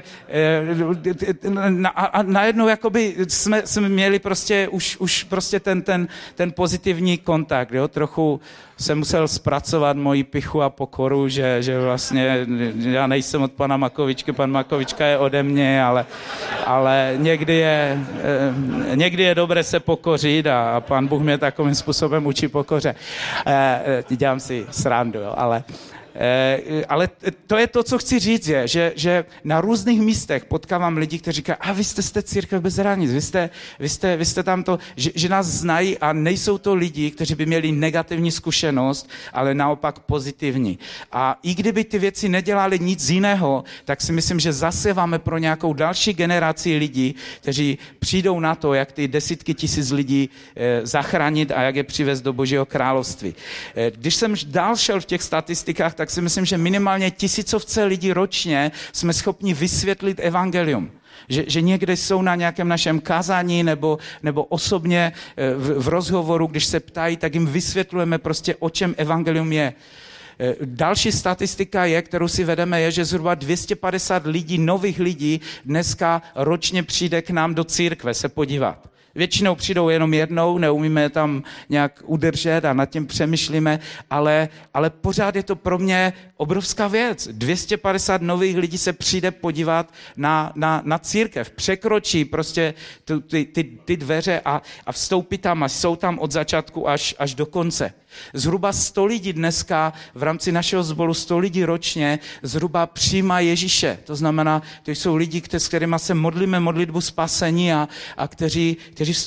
najednou jakoby jsme měli prostě už prostě ten pozitivní kontakt. Jo? Trochu jsem musel zpracovat moji pichu a pokoru, že vlastně já nejsem od pana Makovičky, pan Makovička je ode mě, ale někdy je dobré se pokořit a pan Bůh mě takovým způsobem učí pokoře. Dělám si srandu, jo, ale Ale to je to, co chci říct, že na různých místech potkávám lidi, kteří říkají, a vy jste církev bez hranic, vy jste tam to, že nás znají a nejsou to lidi, kteří by měli negativní zkušenost, ale naopak pozitivní. A i kdyby ty věci nedělali nic jiného, tak si myslím, že zaseváme pro nějakou další generaci lidí, kteří přijdou na to, jak ty desítky tisíc lidí zachránit a jak je přivést do Božího království. Když jsem dál šel v těch statistikách, tak si myslím, že minimálně tisícovce lidí ročně jsme schopni vysvětlit evangelium. Že někde jsou na nějakém našem kázání nebo osobně v rozhovoru, když se ptají, tak jim vysvětlujeme prostě, o čem evangelium je. Další statistika kterou si vedeme, je, že zhruba 250 lidí, nových lidí dneska ročně přijde k nám do církve se podívat. Většinou přijdou jenom jednou, neumíme je tam nějak udržet a nad tím přemýšlíme, ale pořád je to pro mě obrovská věc. 250 nových lidí se přijde podívat na církev, překročí prostě ty dveře a vstoupí tam a jsou tam od začátku až do konce. Zhruba 100 lidí dneska v rámci našeho sboru, 100 lidí ročně zhruba přijímá Ježíše. To znamená, to jsou lidi, s kterými se modlíme modlitbu spasení a kteří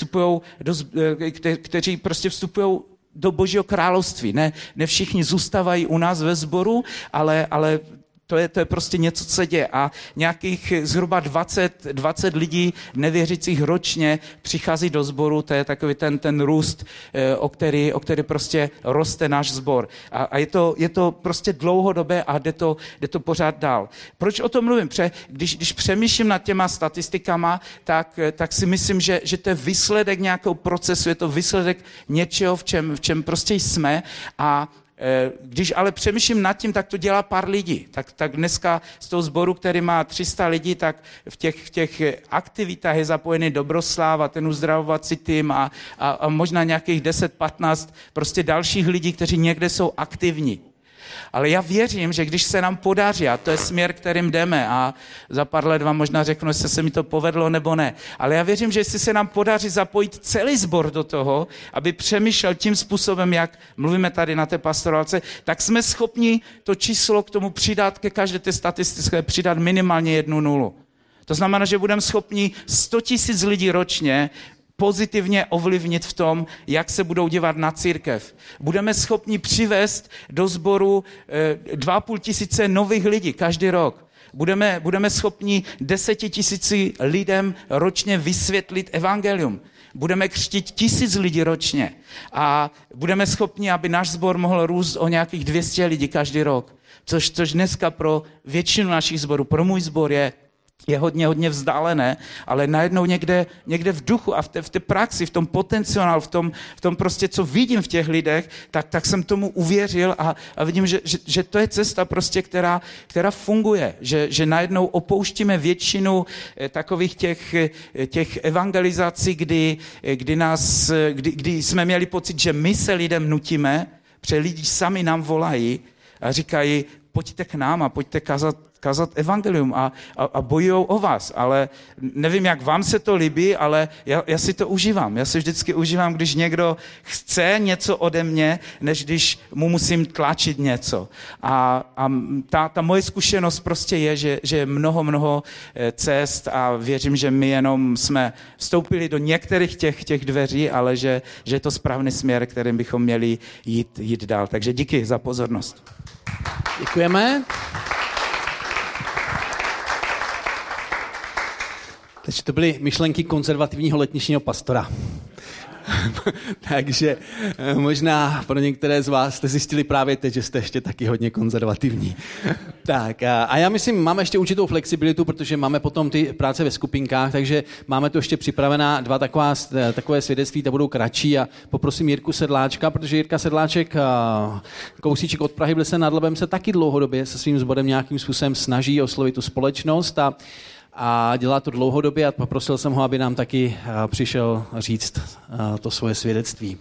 prostě vstupují do Božího království. Ne všichni zůstávají u nás ve sboru, ale to je prostě něco, co se děje. A nějakých zhruba 20 lidí nevěřících ročně přichází do sboru, to je takový ten růst, o který prostě roste náš sbor. A je to prostě dlouhodobé a jde to pořád dál. Proč o tom mluvím? Když přemýšlím nad těma statistikama, tak si myslím, že to je výsledek nějakého procesu, je to výsledek něčeho, v čem prostě jsme a když ale přemýšlím nad tím, tak to dělá pár lidí. Tak dneska z toho sboru, který má 300 lidí, tak v těch aktivitách je zapojený Dobroslav a ten uzdravovací tým a možná nějakých 10-15 prostě dalších lidí, kteří někde jsou aktivní. Ale já věřím, že když se nám podaří, a to je směr, kterým jdeme, a za pár let vám možná řeknu, jestli se mi to povedlo nebo ne, ale já věřím, že jestli se nám podaří zapojit celý sbor do toho, aby přemýšlel tím způsobem, jak mluvíme tady na té pastorálce, tak jsme schopni to číslo k tomu přidat, ke každé té statistice přidat minimálně 1 nulu. To znamená, že budeme schopni 100 000 lidí ročně pozitivně ovlivnit v tom, jak se budou dívat na církev. Budeme schopni přivést do sboru 2 500 nových lidí každý rok. Budeme schopni 10 000 lidem ročně vysvětlit evangelium. Budeme křtít 1000 lidí ročně a budeme schopni, aby náš sbor mohl růst o nějakých 200 lidí každý rok. Což dneska pro většinu našich sborů, pro můj sbor je hodně vzdálené, ale najednou někde v duchu a v té praxi, v tom potenciálu, v tom prostě, co vidím v těch lidech, tak jsem tomu uvěřil a vidím, že to je cesta prostě, která funguje, že najednou opouštíme většinu takových těch evangelizací, kdy jsme měli pocit, že my se lidem nutíme, protože lidi sami nám volají a říkají, pojďte k nám a pojďte kázat evangelium a bojujou o vás, ale nevím, jak vám se to líbí, ale já si to užívám. Já si vždycky užívám, když někdo chce něco ode mě, než když mu musím tlačit něco. A ta moje zkušenost prostě je, že je mnoho cest a věřím, že my jenom jsme vstoupili do některých těch dveří, ale že je to správný směr, kterým bychom měli jít dál. Takže díky za pozornost. Děkujeme. Takže to byly myšlenky konzervativního letničního pastora. Takže možná pro některé z vás jste zjistili právě teď, že jste ještě taky hodně konzervativní. Tak a já myslím, máme ještě určitou flexibilitu, protože máme potom ty práce ve skupinkách, takže máme tu ještě připravená 2 takové svědectví, ta budou kratší a poprosím Jirku Sedláčka, protože Jirka Sedláček, kousíček od Prahy, Blesem nad Labem, se taky dlouhodobě se svým sborem nějakým způsobem snaží oslovit tu společnost a dělá to dlouhodobě a poprosil jsem ho, aby nám taky přišel říct to svoje svědectví.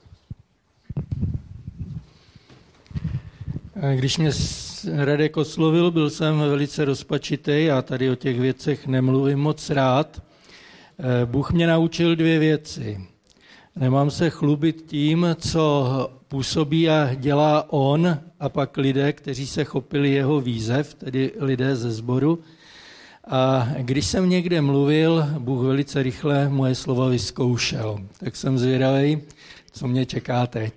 Když mě Radek oslovil, byl jsem velice rozpačitý, já tady o těch věcech nemluvím moc rád. Bůh mě naučil 2 věci. Nemám se chlubit tím, co působí a dělá on a pak lidé, kteří se chopili jeho výzev, tedy lidé ze sboru. A když jsem někde mluvil, Bůh velice rychle moje slova vyzkoušel. Tak jsem zvědavý, co mě čeká teď.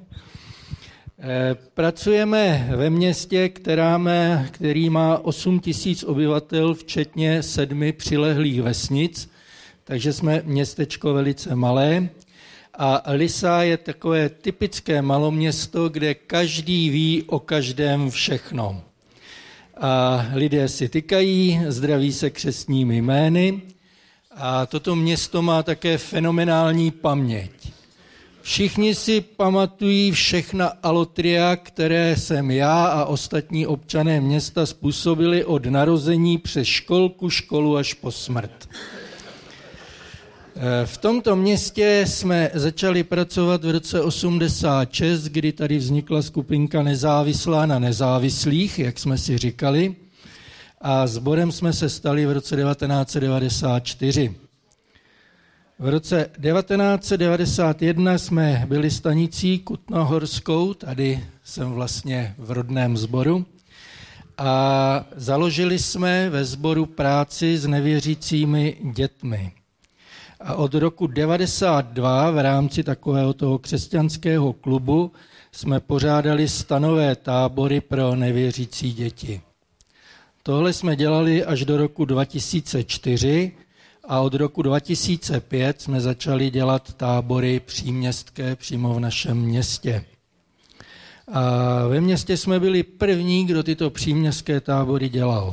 Pracujeme ve městě, který má 8 000 obyvatel, včetně 7 přilehlých vesnic, takže jsme městečko velice malé. A Lysá je takové typické maloměsto, kde každý ví o každém všechno. A lidé si tykají, zdraví se křestními jmény a toto město má také fenomenální paměť. Všichni si pamatují všechna alotria, které jsem já a ostatní občané města způsobili od narození přes školku, školu až po smrt. V tomto městě jsme začali pracovat v roce 86, kdy tady vznikla skupinka nezávislá na nezávislých, jak jsme si říkali, a sborem jsme se stali v roce 1994. V roce 1991 jsme byli stanicí Kutnohorskou, tady jsem vlastně v rodném sboru, a založili jsme ve sboru práci s nevěřícími dětmi. A od roku 1992 v rámci takového toho křesťanského klubu jsme pořádali stanové tábory pro nevěřící děti. Tohle jsme dělali až do roku 2004 a od roku 2005 jsme začali dělat tábory příměstské přímo v našem městě. A ve městě jsme byli první, kdo tyto příměstské tábory dělal.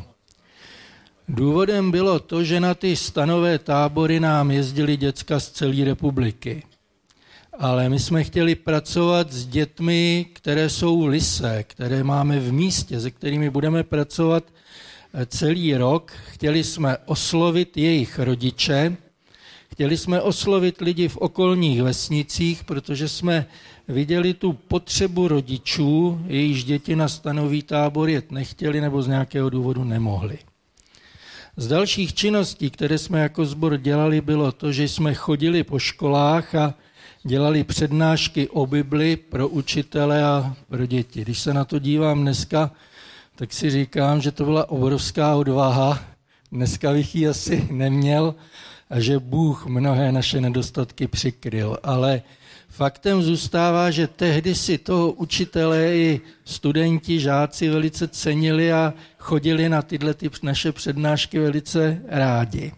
Důvodem bylo to, že na ty stanové tábory nám jezdili děcka z celé republiky. Ale my jsme chtěli pracovat s dětmi, které jsou lysé, které máme v místě, se kterými budeme pracovat celý rok. Chtěli jsme oslovit jejich rodiče, chtěli jsme oslovit lidi v okolních vesnicích, protože jsme viděli tu potřebu rodičů, jejichž děti na stanový tábor jet nechtěli nebo z nějakého důvodu nemohli. Z dalších činností, které jsme jako sbor dělali, bylo to, že jsme chodili po školách a dělali přednášky o Bibli pro učitele a pro děti. Když se na to dívám dneska, tak si říkám, že to byla obrovská odvaha. Dneska bych ji asi neměl a že Bůh mnohé naše nedostatky přikryl. Ale faktem zůstává, že tehdy si toho učitelé i studenti, žáci velice cenili a chodili na tyhle naše přednášky velice rádi.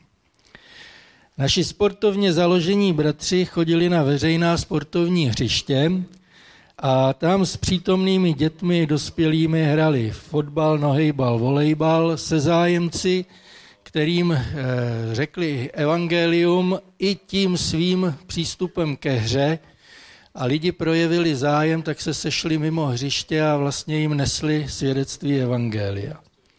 Naši sportovně založení bratři chodili na veřejná sportovní hřiště a tam s přítomnými dětmi dospělými hrali fotbal, nohejbal, volejbal se zájemci, kterým řekli evangelium i tím svým přístupem ke hře a lidi projevili zájem, tak se sešli mimo hřiště a vlastně jim nesli svědectví evangelia.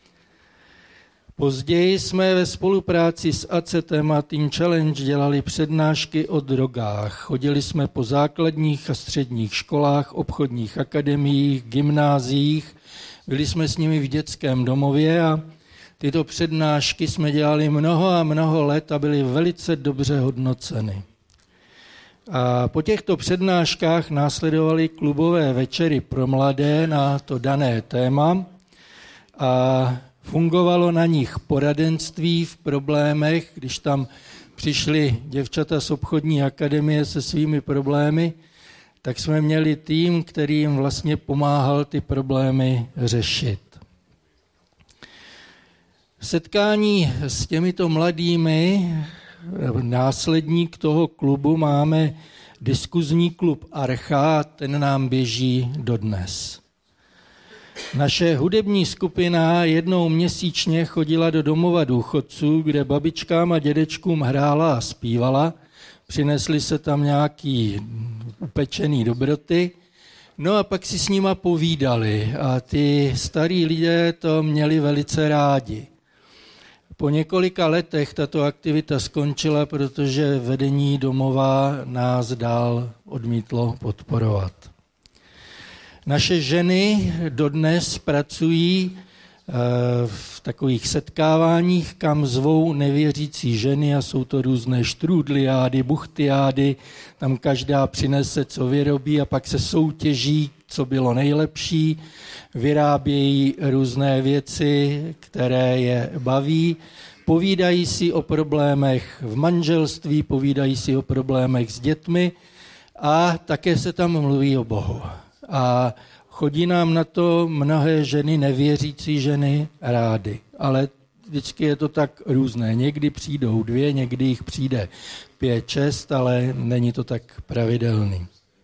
Později jsme ve spolupráci s ACETem a Teen Challenge dělali přednášky o drogách. Chodili jsme po základních a středních školách, obchodních akademiích, gymnáziích, byli jsme s nimi v dětském domově a tyto přednášky jsme dělali mnoho a mnoho let a byly velice dobře hodnoceny. A po těchto přednáškách následovaly klubové večery pro mladé na to dané téma a fungovalo na nich poradenství v problémech, když tam přišly děvčata z obchodní akademie se svými problémy, tak jsme měli tým, který jim vlastně pomáhal ty problémy řešit. Setkání s těmito mladými, následník toho klubu, máme diskuzní klub Archa, ten nám běží dodnes. Naše hudební skupina jednou měsíčně chodila do domova důchodců, kde babičkám a dědečkům hrála a zpívala. Přinesli se tam nějaký upečený dobroty. No a pak si s nima povídali a ty starí lidé to měli velice rádi. Po několika letech tato aktivita skončila, protože vedení domova nás dál odmítlo podporovat. Naše ženy dodnes pracují v takových setkáváních, kam zvou nevěřící ženy a jsou to různé štrůdliády, buchtiády, tam každá přinese, co vyrobí a pak se soutěží, co bylo nejlepší, vyrábějí různé věci, které je baví, povídají si o problémech v manželství, povídají si o problémech s dětmi a také se tam mluví o Bohu. A chodí nám na to mnohé ženy, nevěřící ženy, rády. Ale vždycky je to tak různé. Někdy přijdou 2, někdy jich přijde 5, 6, ale není to tak pravidelný.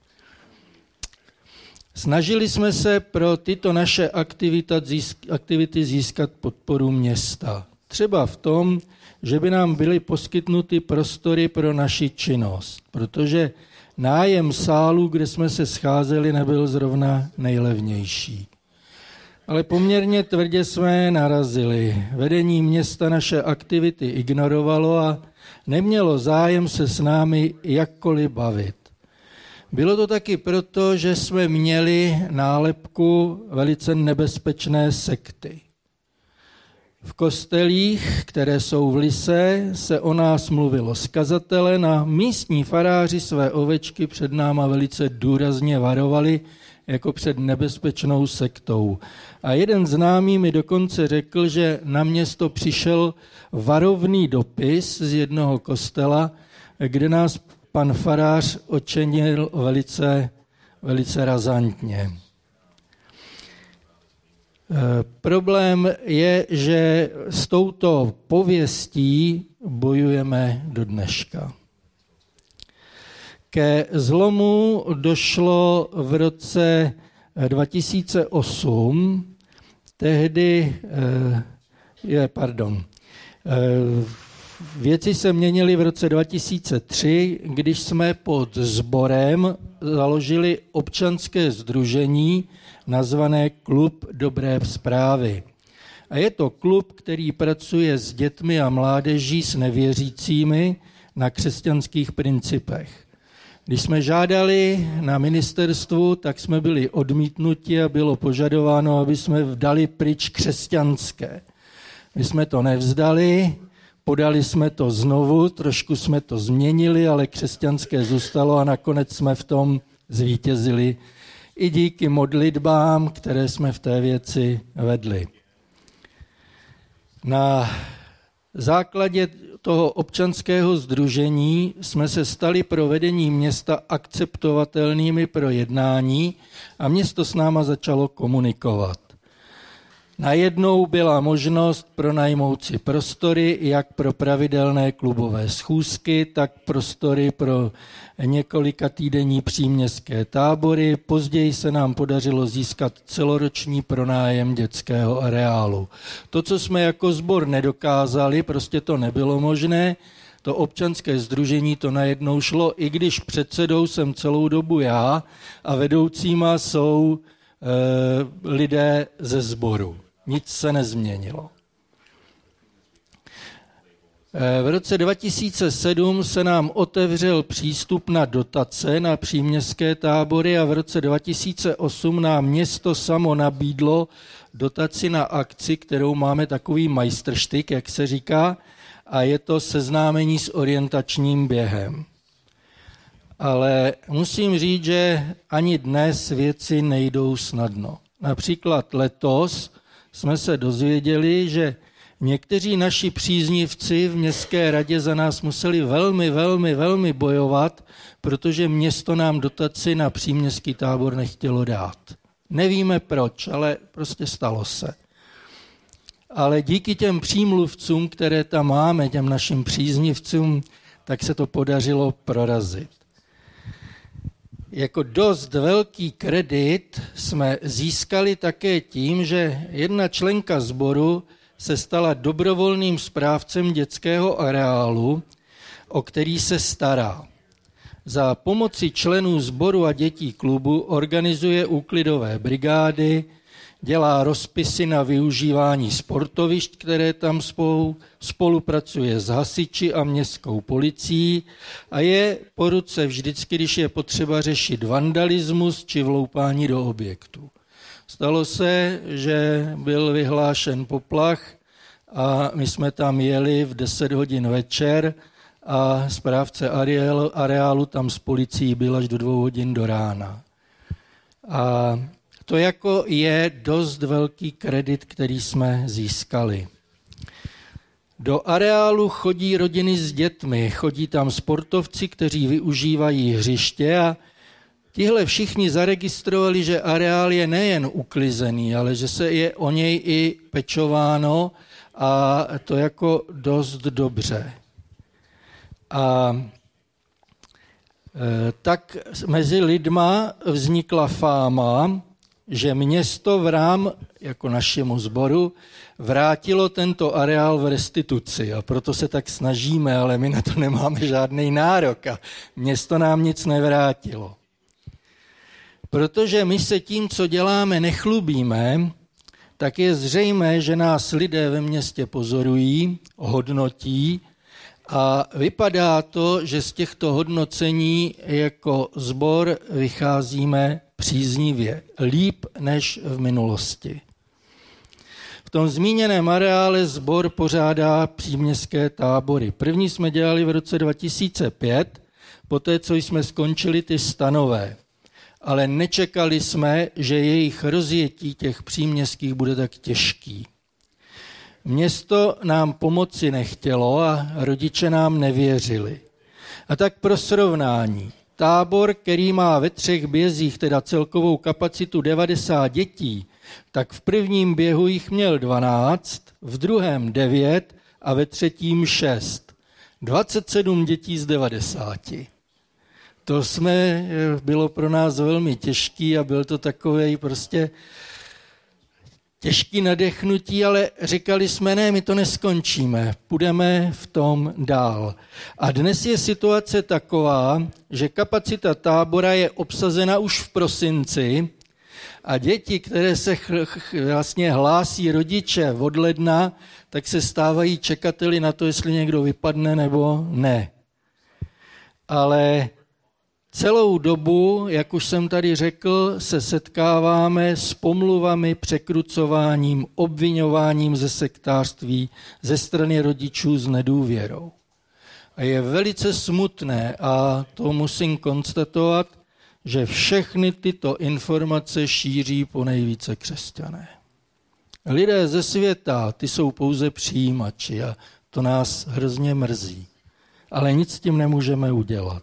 Snažili jsme se pro tyto naše aktivity získat podporu města. Třeba v tom, že by nám byly poskytnuty prostory pro naši činnost, protože nájem sálu, kde jsme se scházeli, nebyl zrovna nejlevnější. Ale poměrně tvrdě jsme narazili. Vedení města naše aktivity ignorovalo a nemělo zájem se s námi jakkoliv bavit. Bylo to taky proto, že jsme měli nálepku velice nebezpečné sekty. V kostelích, které jsou v Lise, se o nás mluvilo z kazatele a místní faráři své ovečky před náma velice důrazně varovali jako před nebezpečnou sektou. A jeden známý mi dokonce řekl, že na město přišel varovný dopis z jednoho kostela, kde nás pan farář očenil velice razantně. Problém je, že s touto pověstí bojujeme do dneška. Ke zlomu došlo v roce 2008, věci se měnily v roce 2003, když jsme pod sborem založili občanské sdružení nazvané Klub dobré zprávy. A je to klub, který pracuje s dětmi a mládeží, s nevěřícími na křesťanských principech. Když jsme žádali na ministerstvu, tak jsme byli odmítnuti a bylo požadováno, aby jsme dali pryč křesťanské. My jsme to nevzdali, podali jsme to znovu, trošku jsme to změnili, ale křesťanské zůstalo a nakonec jsme v tom zvítězili i díky modlitbám, které jsme v té věci vedli. Na základě toho občanského sdružení jsme se stali pro vedení města akceptovatelnými pro jednání a město s náma začalo komunikovat. Najednou byla možnost pronajmout si prostory jak pro pravidelné klubové schůzky, tak prostory pro několika týdenní příměstské tábory. Později se nám podařilo získat celoroční pronájem dětského areálu. To, co jsme jako sbor nedokázali, prostě to nebylo možné, to občanské sdružení to najednou šlo, i když předsedou jsem celou dobu já a vedoucíma jsou lidé ze sboru. Nic se nezměnilo. V roce 2007 se nám otevřel přístup na dotace na příměstské tábory a v roce 2008 nám město samo nabídlo dotaci na akci, kterou máme takový majstrštyk, jak se říká, a je to seznámení s orientačním během. Ale musím říct, že ani dnes věci nejdou snadno. Například letos jsme se dozvěděli, že někteří naši příznivci v městské radě za nás museli velmi bojovat, protože město nám dotaci na příměstský tábor nechtělo dát. Nevíme proč, ale prostě stalo se. Ale díky těm přímluvcům, které tam máme, těm našim příznivcům, tak se to podařilo prorazit. Jako dost velký kredit jsme získali také tím, že jedna členka sboru se stala dobrovolným správcem dětského areálu, o který se stará. Za pomoci členů sboru a dětí klubu organizuje úklidové brigády, dělá rozpisy na využívání sportovišť, které tam spolupracuje s hasiči a městskou policií a je po ruce vždycky, když je potřeba řešit vandalismus či vloupání do objektů. Stalo se, že byl vyhlášen poplach a my jsme tam jeli v 10 hodin večer a správce areálu tam s policií byl až do 2 hodin do rána. A to jako je dost velký kredit, který jsme získali. Do areálu chodí rodiny s dětmi, chodí tam sportovci, kteří využívají hřiště a tihle všichni zaregistrovali, že areál je nejen uklizený, ale že se je o něj i pečováno a to jako dost dobře. A tak mezi lidma vznikla fáma, že město jako našemu sboru vrátilo tento areál v restituci a proto se tak snažíme, ale my na to nemáme žádný nárok a město nám nic nevrátilo. Protože my se tím, co děláme, nechlubíme, tak je zřejmé, že nás lidé ve městě pozorují, hodnotí a vypadá to, že z těchto hodnocení jako sbor vycházíme příznivě, líp než v minulosti. V tom zmíněném areále sbor pořádá příměstské tábory. První jsme dělali v roce 2005, poté co jsme skončili ty stanové. Ale nečekali jsme, že jejich rozjetí těch příměstských bude tak těžký. Město nám pomoci nechtělo a rodiče nám nevěřili. A tak pro srovnání. Tábor, který má ve 3 bězích teda celkovou kapacitu 90 dětí, tak v prvním běhu jich měl 12, v druhém 9 a ve třetím 6. 27 dětí z 90. To bylo pro nás velmi těžký a byl to takovej prostě těžký nadechnutí, ale říkali jsme, ne, my to neskončíme, půjdeme v tom dál. A dnes je situace taková, že kapacita tábora je obsazena už v prosinci a děti, které se vlastně hlásí rodiče od ledna, tak se stávají čekateli na to, jestli někdo vypadne nebo ne. Ale celou dobu, jak už jsem tady řekl, se setkáváme s pomluvami, překrucováním, obvinováním ze sektářství ze strany rodičů s nedůvěrou. A je velice smutné, a to musím konstatovat, že všechny tyto informace šíří ponejvíce křesťané. Lidé ze světa, ty jsou pouze přijímači a to nás hrozně mrzí. Ale nic s tím nemůžeme udělat.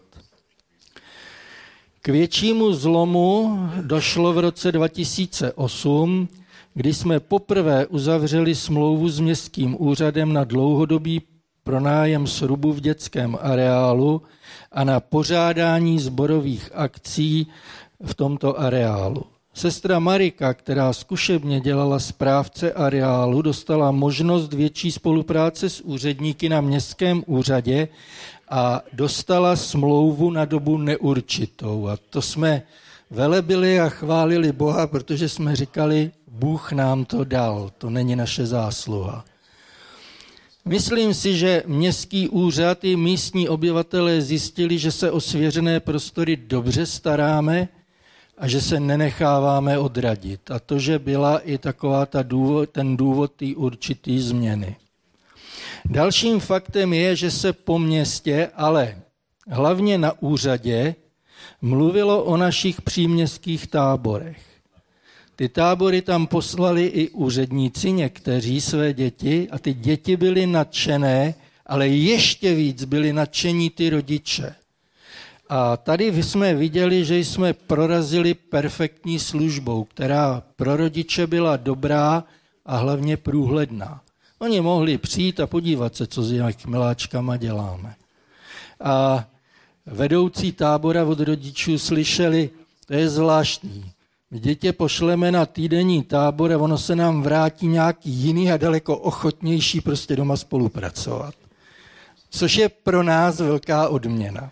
K většímu zlomu došlo v roce 2008, kdy jsme poprvé uzavřeli smlouvu s městským úřadem na dlouhodobý pronájem srubu v dětském areálu a na pořádání sborových akcí v tomto areálu. Sestra Marika, která zkušebně dělala správce areálu, dostala možnost větší spolupráce s úředníky na městském úřadě a dostala smlouvu na dobu neurčitou. A to jsme velebili a chválili Boha, protože jsme říkali, Bůh nám to dal, to není naše zásluha. Myslím si, že městský úřad i místní obyvatelé zjistili, že se o svěřené prostory dobře staráme a že se nenecháváme odradit. A to, že byla i taková ten důvod té určitý změny. Dalším faktem je, že se po městě, ale hlavně na úřadě, mluvilo o našich příměstských táborech. Ty tábory tam poslali i úředníci, někteří své děti, a ty děti byly nadšené, ale ještě víc byli nadšení ty rodiče. A tady jsme viděli, že jsme prorazili perfektní službou, která pro rodiče byla dobrá a hlavně průhledná. Oni mohli přijít a podívat se, co s těmi miláčkama děláme. A vedoucí tábora od rodičů slyšeli, to je zvláštní, my dětě pošleme na týdenní tábor a ono se nám vrátí nějaký jiný a daleko ochotnější prostě doma spolupracovat. Což je pro nás velká odměna.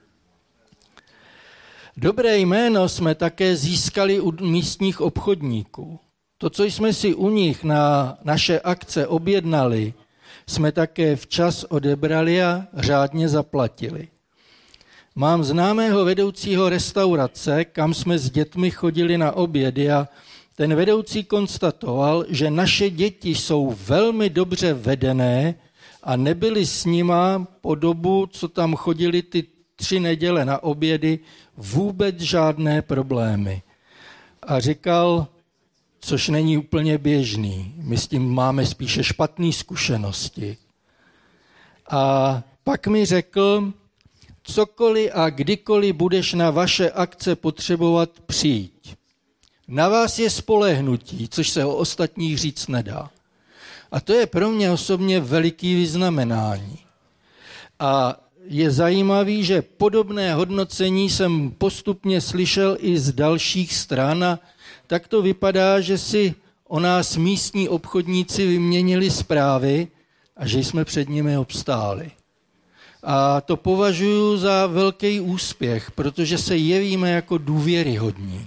Dobré jméno jsme také získali u místních obchodníků. To, co jsme si u nich na naše akce objednali, jsme také včas odebrali a řádně zaplatili. Mám známého vedoucího restaurace, kam jsme s dětmi chodili na obědy a ten vedoucí konstatoval, že naše děti jsou velmi dobře vedené a nebyly s nima po dobu, co tam chodili ty 3 neděle na obědy, vůbec žádné problémy. A říkal, což není úplně běžný, my s tím máme spíše špatné zkušenosti. A pak mi řekl, cokoliv a kdykoliv budeš na vaše akce potřebovat, přijď. Na vás je spolehnutí, což se o ostatních říct nedá. A to je pro mě osobně veliký vyznamenání. A je zajímavý, že podobné hodnocení jsem postupně slyšel i z dalších stran a tak to vypadá, že si o nás místní obchodníci vyměnili zprávy a že jsme před nimi obstáli. A to považuji za velký úspěch, protože se jevíme jako důvěryhodní.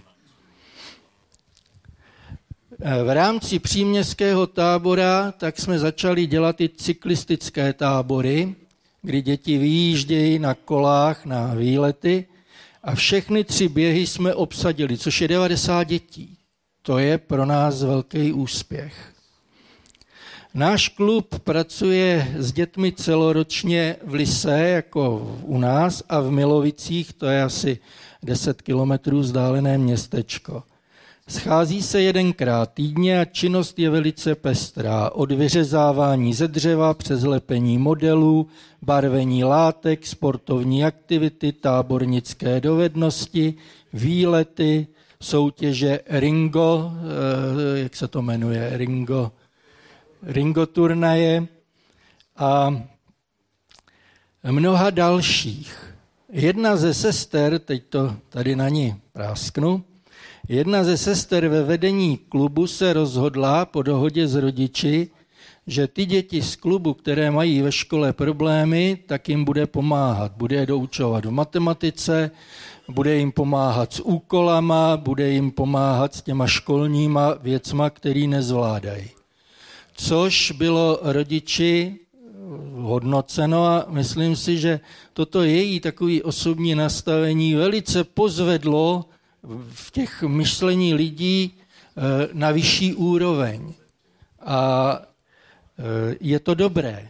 V rámci příměstského tábora tak jsme začali dělat i cyklistické tábory, kdy děti vyjíždějí na kolách na výlety a všechny 3 běhy jsme obsadili, což je 90 dětí. To je pro nás velký úspěch. Náš klub pracuje s dětmi celoročně v Lise, jako u nás, a v Milovicích, to je asi 10 kilometrů vzdálené městečko. Schází se 1krát týdně a činnost je velice pestrá. Od vyřezávání ze dřeva přes lepení modelů, barvení látek, sportovní aktivity, tábornické dovednosti, výlety, soutěže Ringo, jak se to jmenuje, Ringo turnaje a mnoha dalších. Jedna ze sester, teď to tady na ní prásknu, jedna ze sester ve vedení klubu se rozhodla po dohodě s rodiči, že ty děti z klubu, které mají ve škole problémy, tak jim bude pomáhat. Bude je doučovat o matematice, bude jim pomáhat s úkolama, bude jim pomáhat s těma školníma věcma, který nezvládají. Což bylo rodiči hodnoceno a myslím si, že toto její takové osobní nastavení velice pozvedlo v těch myšlení lidí na vyšší úroveň. A je to dobré.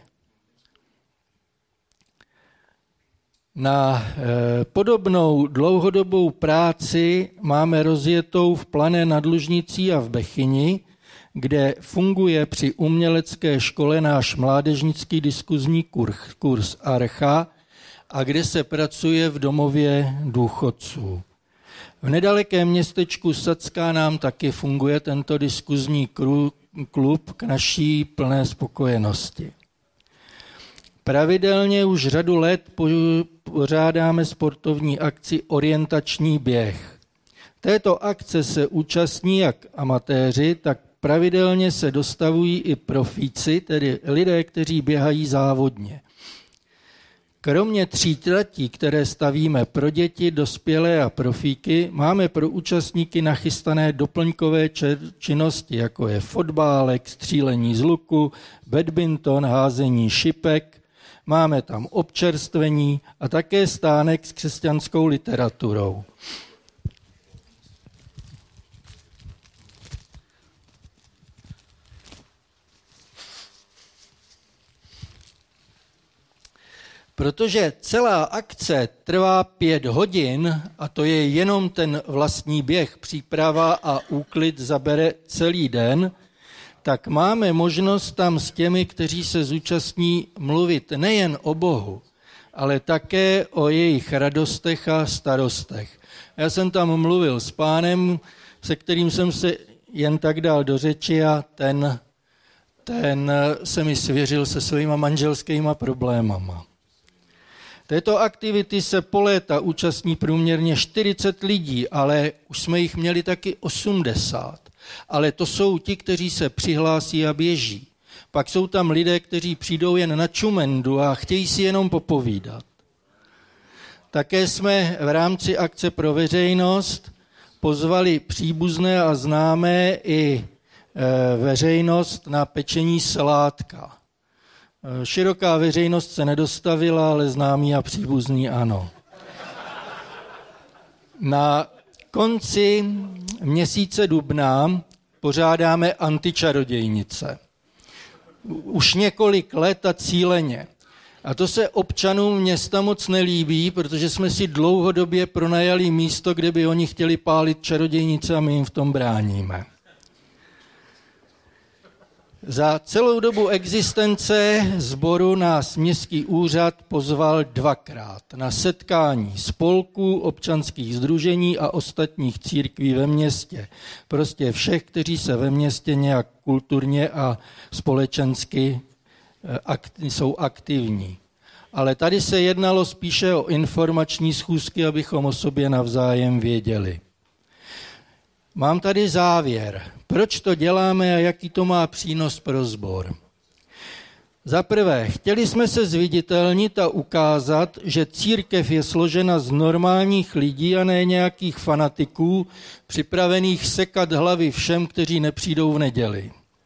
Na podobnou dlouhodobou práci máme rozjetou v Plané nad Lužnicí a v Bechyni, kde funguje při umělecké škole náš mládežnický diskuzní kurz Archa a kde se pracuje v domově důchodců. V nedalekém městečku Sacká nám taky funguje tento diskuzní klub k naší plné spokojenosti. Pravidelně už řadu let pořádáme sportovní akci Orientační běh. Této akce se účastní jak amatéři, tak pravidelně se dostavují i profíci, tedy lidé, kteří běhají závodně. Kromě 3 tratí, které stavíme pro děti, dospělé a profíky, máme pro účastníky nachystané doplňkové činnosti, jako je fotbálek, střílení z luku, badminton, házení šipek. Máme tam občerstvení a také stánek s křesťanskou literaturou. Protože celá akce trvá 5 hodin a to je jenom ten vlastní běh, příprava a úklid zabere celý den, tak máme možnost tam s těmi, kteří se zúčastní, mluvit nejen o Bohu, ale také o jejich radostech a starostech. Já jsem tam mluvil s pánem, se kterým jsem se jen tak dal do řeči a ten se mi svěřil se svýma manželskýma problémama. Této aktivity se po léta účastní průměrně 40 lidí, ale už jsme jich měli taky 80. Ale to jsou ti, kteří se přihlásí a běží. Pak jsou tam lidé, kteří přijdou jen na čumendu a chtějí si jenom popovídat. Také jsme v rámci akce pro veřejnost pozvali příbuzné a známé i veřejnost na pečení salátka. Široká veřejnost se nedostavila, ale známí a příbuzní ano. Na konci měsíce dubna pořádáme antičarodějnice. Už několik let a cíleně. A to se občanům města moc nelíbí, protože jsme si dlouhodobě pronajali místo, kde by oni chtěli pálit čarodějnice a my jim v tom bráníme. Za celou dobu existence sboru nás městský úřad pozval 2krát na setkání spolků, občanských sdružení a ostatních církví ve městě. Prostě všech, kteří se ve městě nějak kulturně a společensky jsou aktivní. Ale tady se jednalo spíše o informační schůzky, abychom o sobě navzájem věděli. Mám tady závěr. Proč to děláme a jaký to má přínos pro sbor? Za prvé, chtěli jsme se zviditelnit a ukázat, že církev je složena z normálních lidí a ne nějakých fanatiků, připravených sekat hlavy všem, kteří nepřijdou v neděli.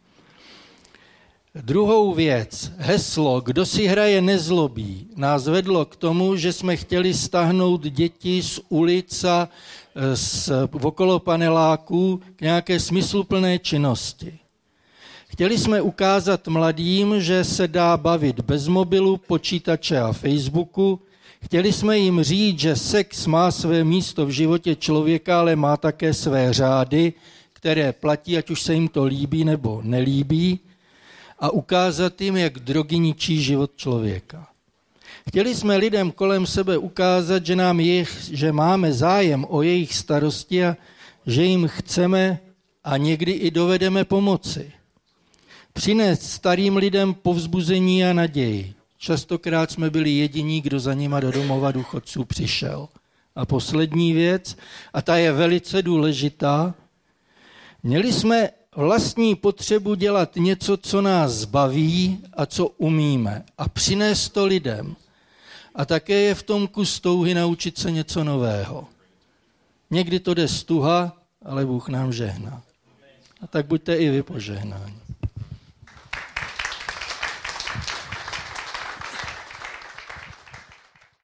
Druhou věc, heslo "Kdo si hraje, nezlobí" nás vedlo k tomu, že jsme chtěli stáhnout děti z ulic a z okolo paneláků k nějaké smysluplné činnosti. Chtěli jsme ukázat mladým, že se dá bavit bez mobilu, počítače a Facebooku. Chtěli jsme jim říct, že sex má své místo v životě člověka, ale má také své řády, které platí, ať už se jim to líbí nebo nelíbí, a ukázat jim, jak drogy ničí život člověka. Chtěli jsme lidem kolem sebe ukázat, že máme zájem o jejich starosti a že jim chceme a někdy i dovedeme pomoci. Přinést starým lidem povzbuzení a naději. Častokrát jsme byli jediní, kdo za nima do domova důchodců přišel. A poslední věc, a ta je velice důležitá, měli jsme vlastní potřebu dělat něco, co nás zbaví a co umíme, a přinést to lidem. A také je v tom kus touhy naučit se něco nového. Někdy to jde stuha, ale Bůh nám žehná. A tak buďte i vy požehnáni.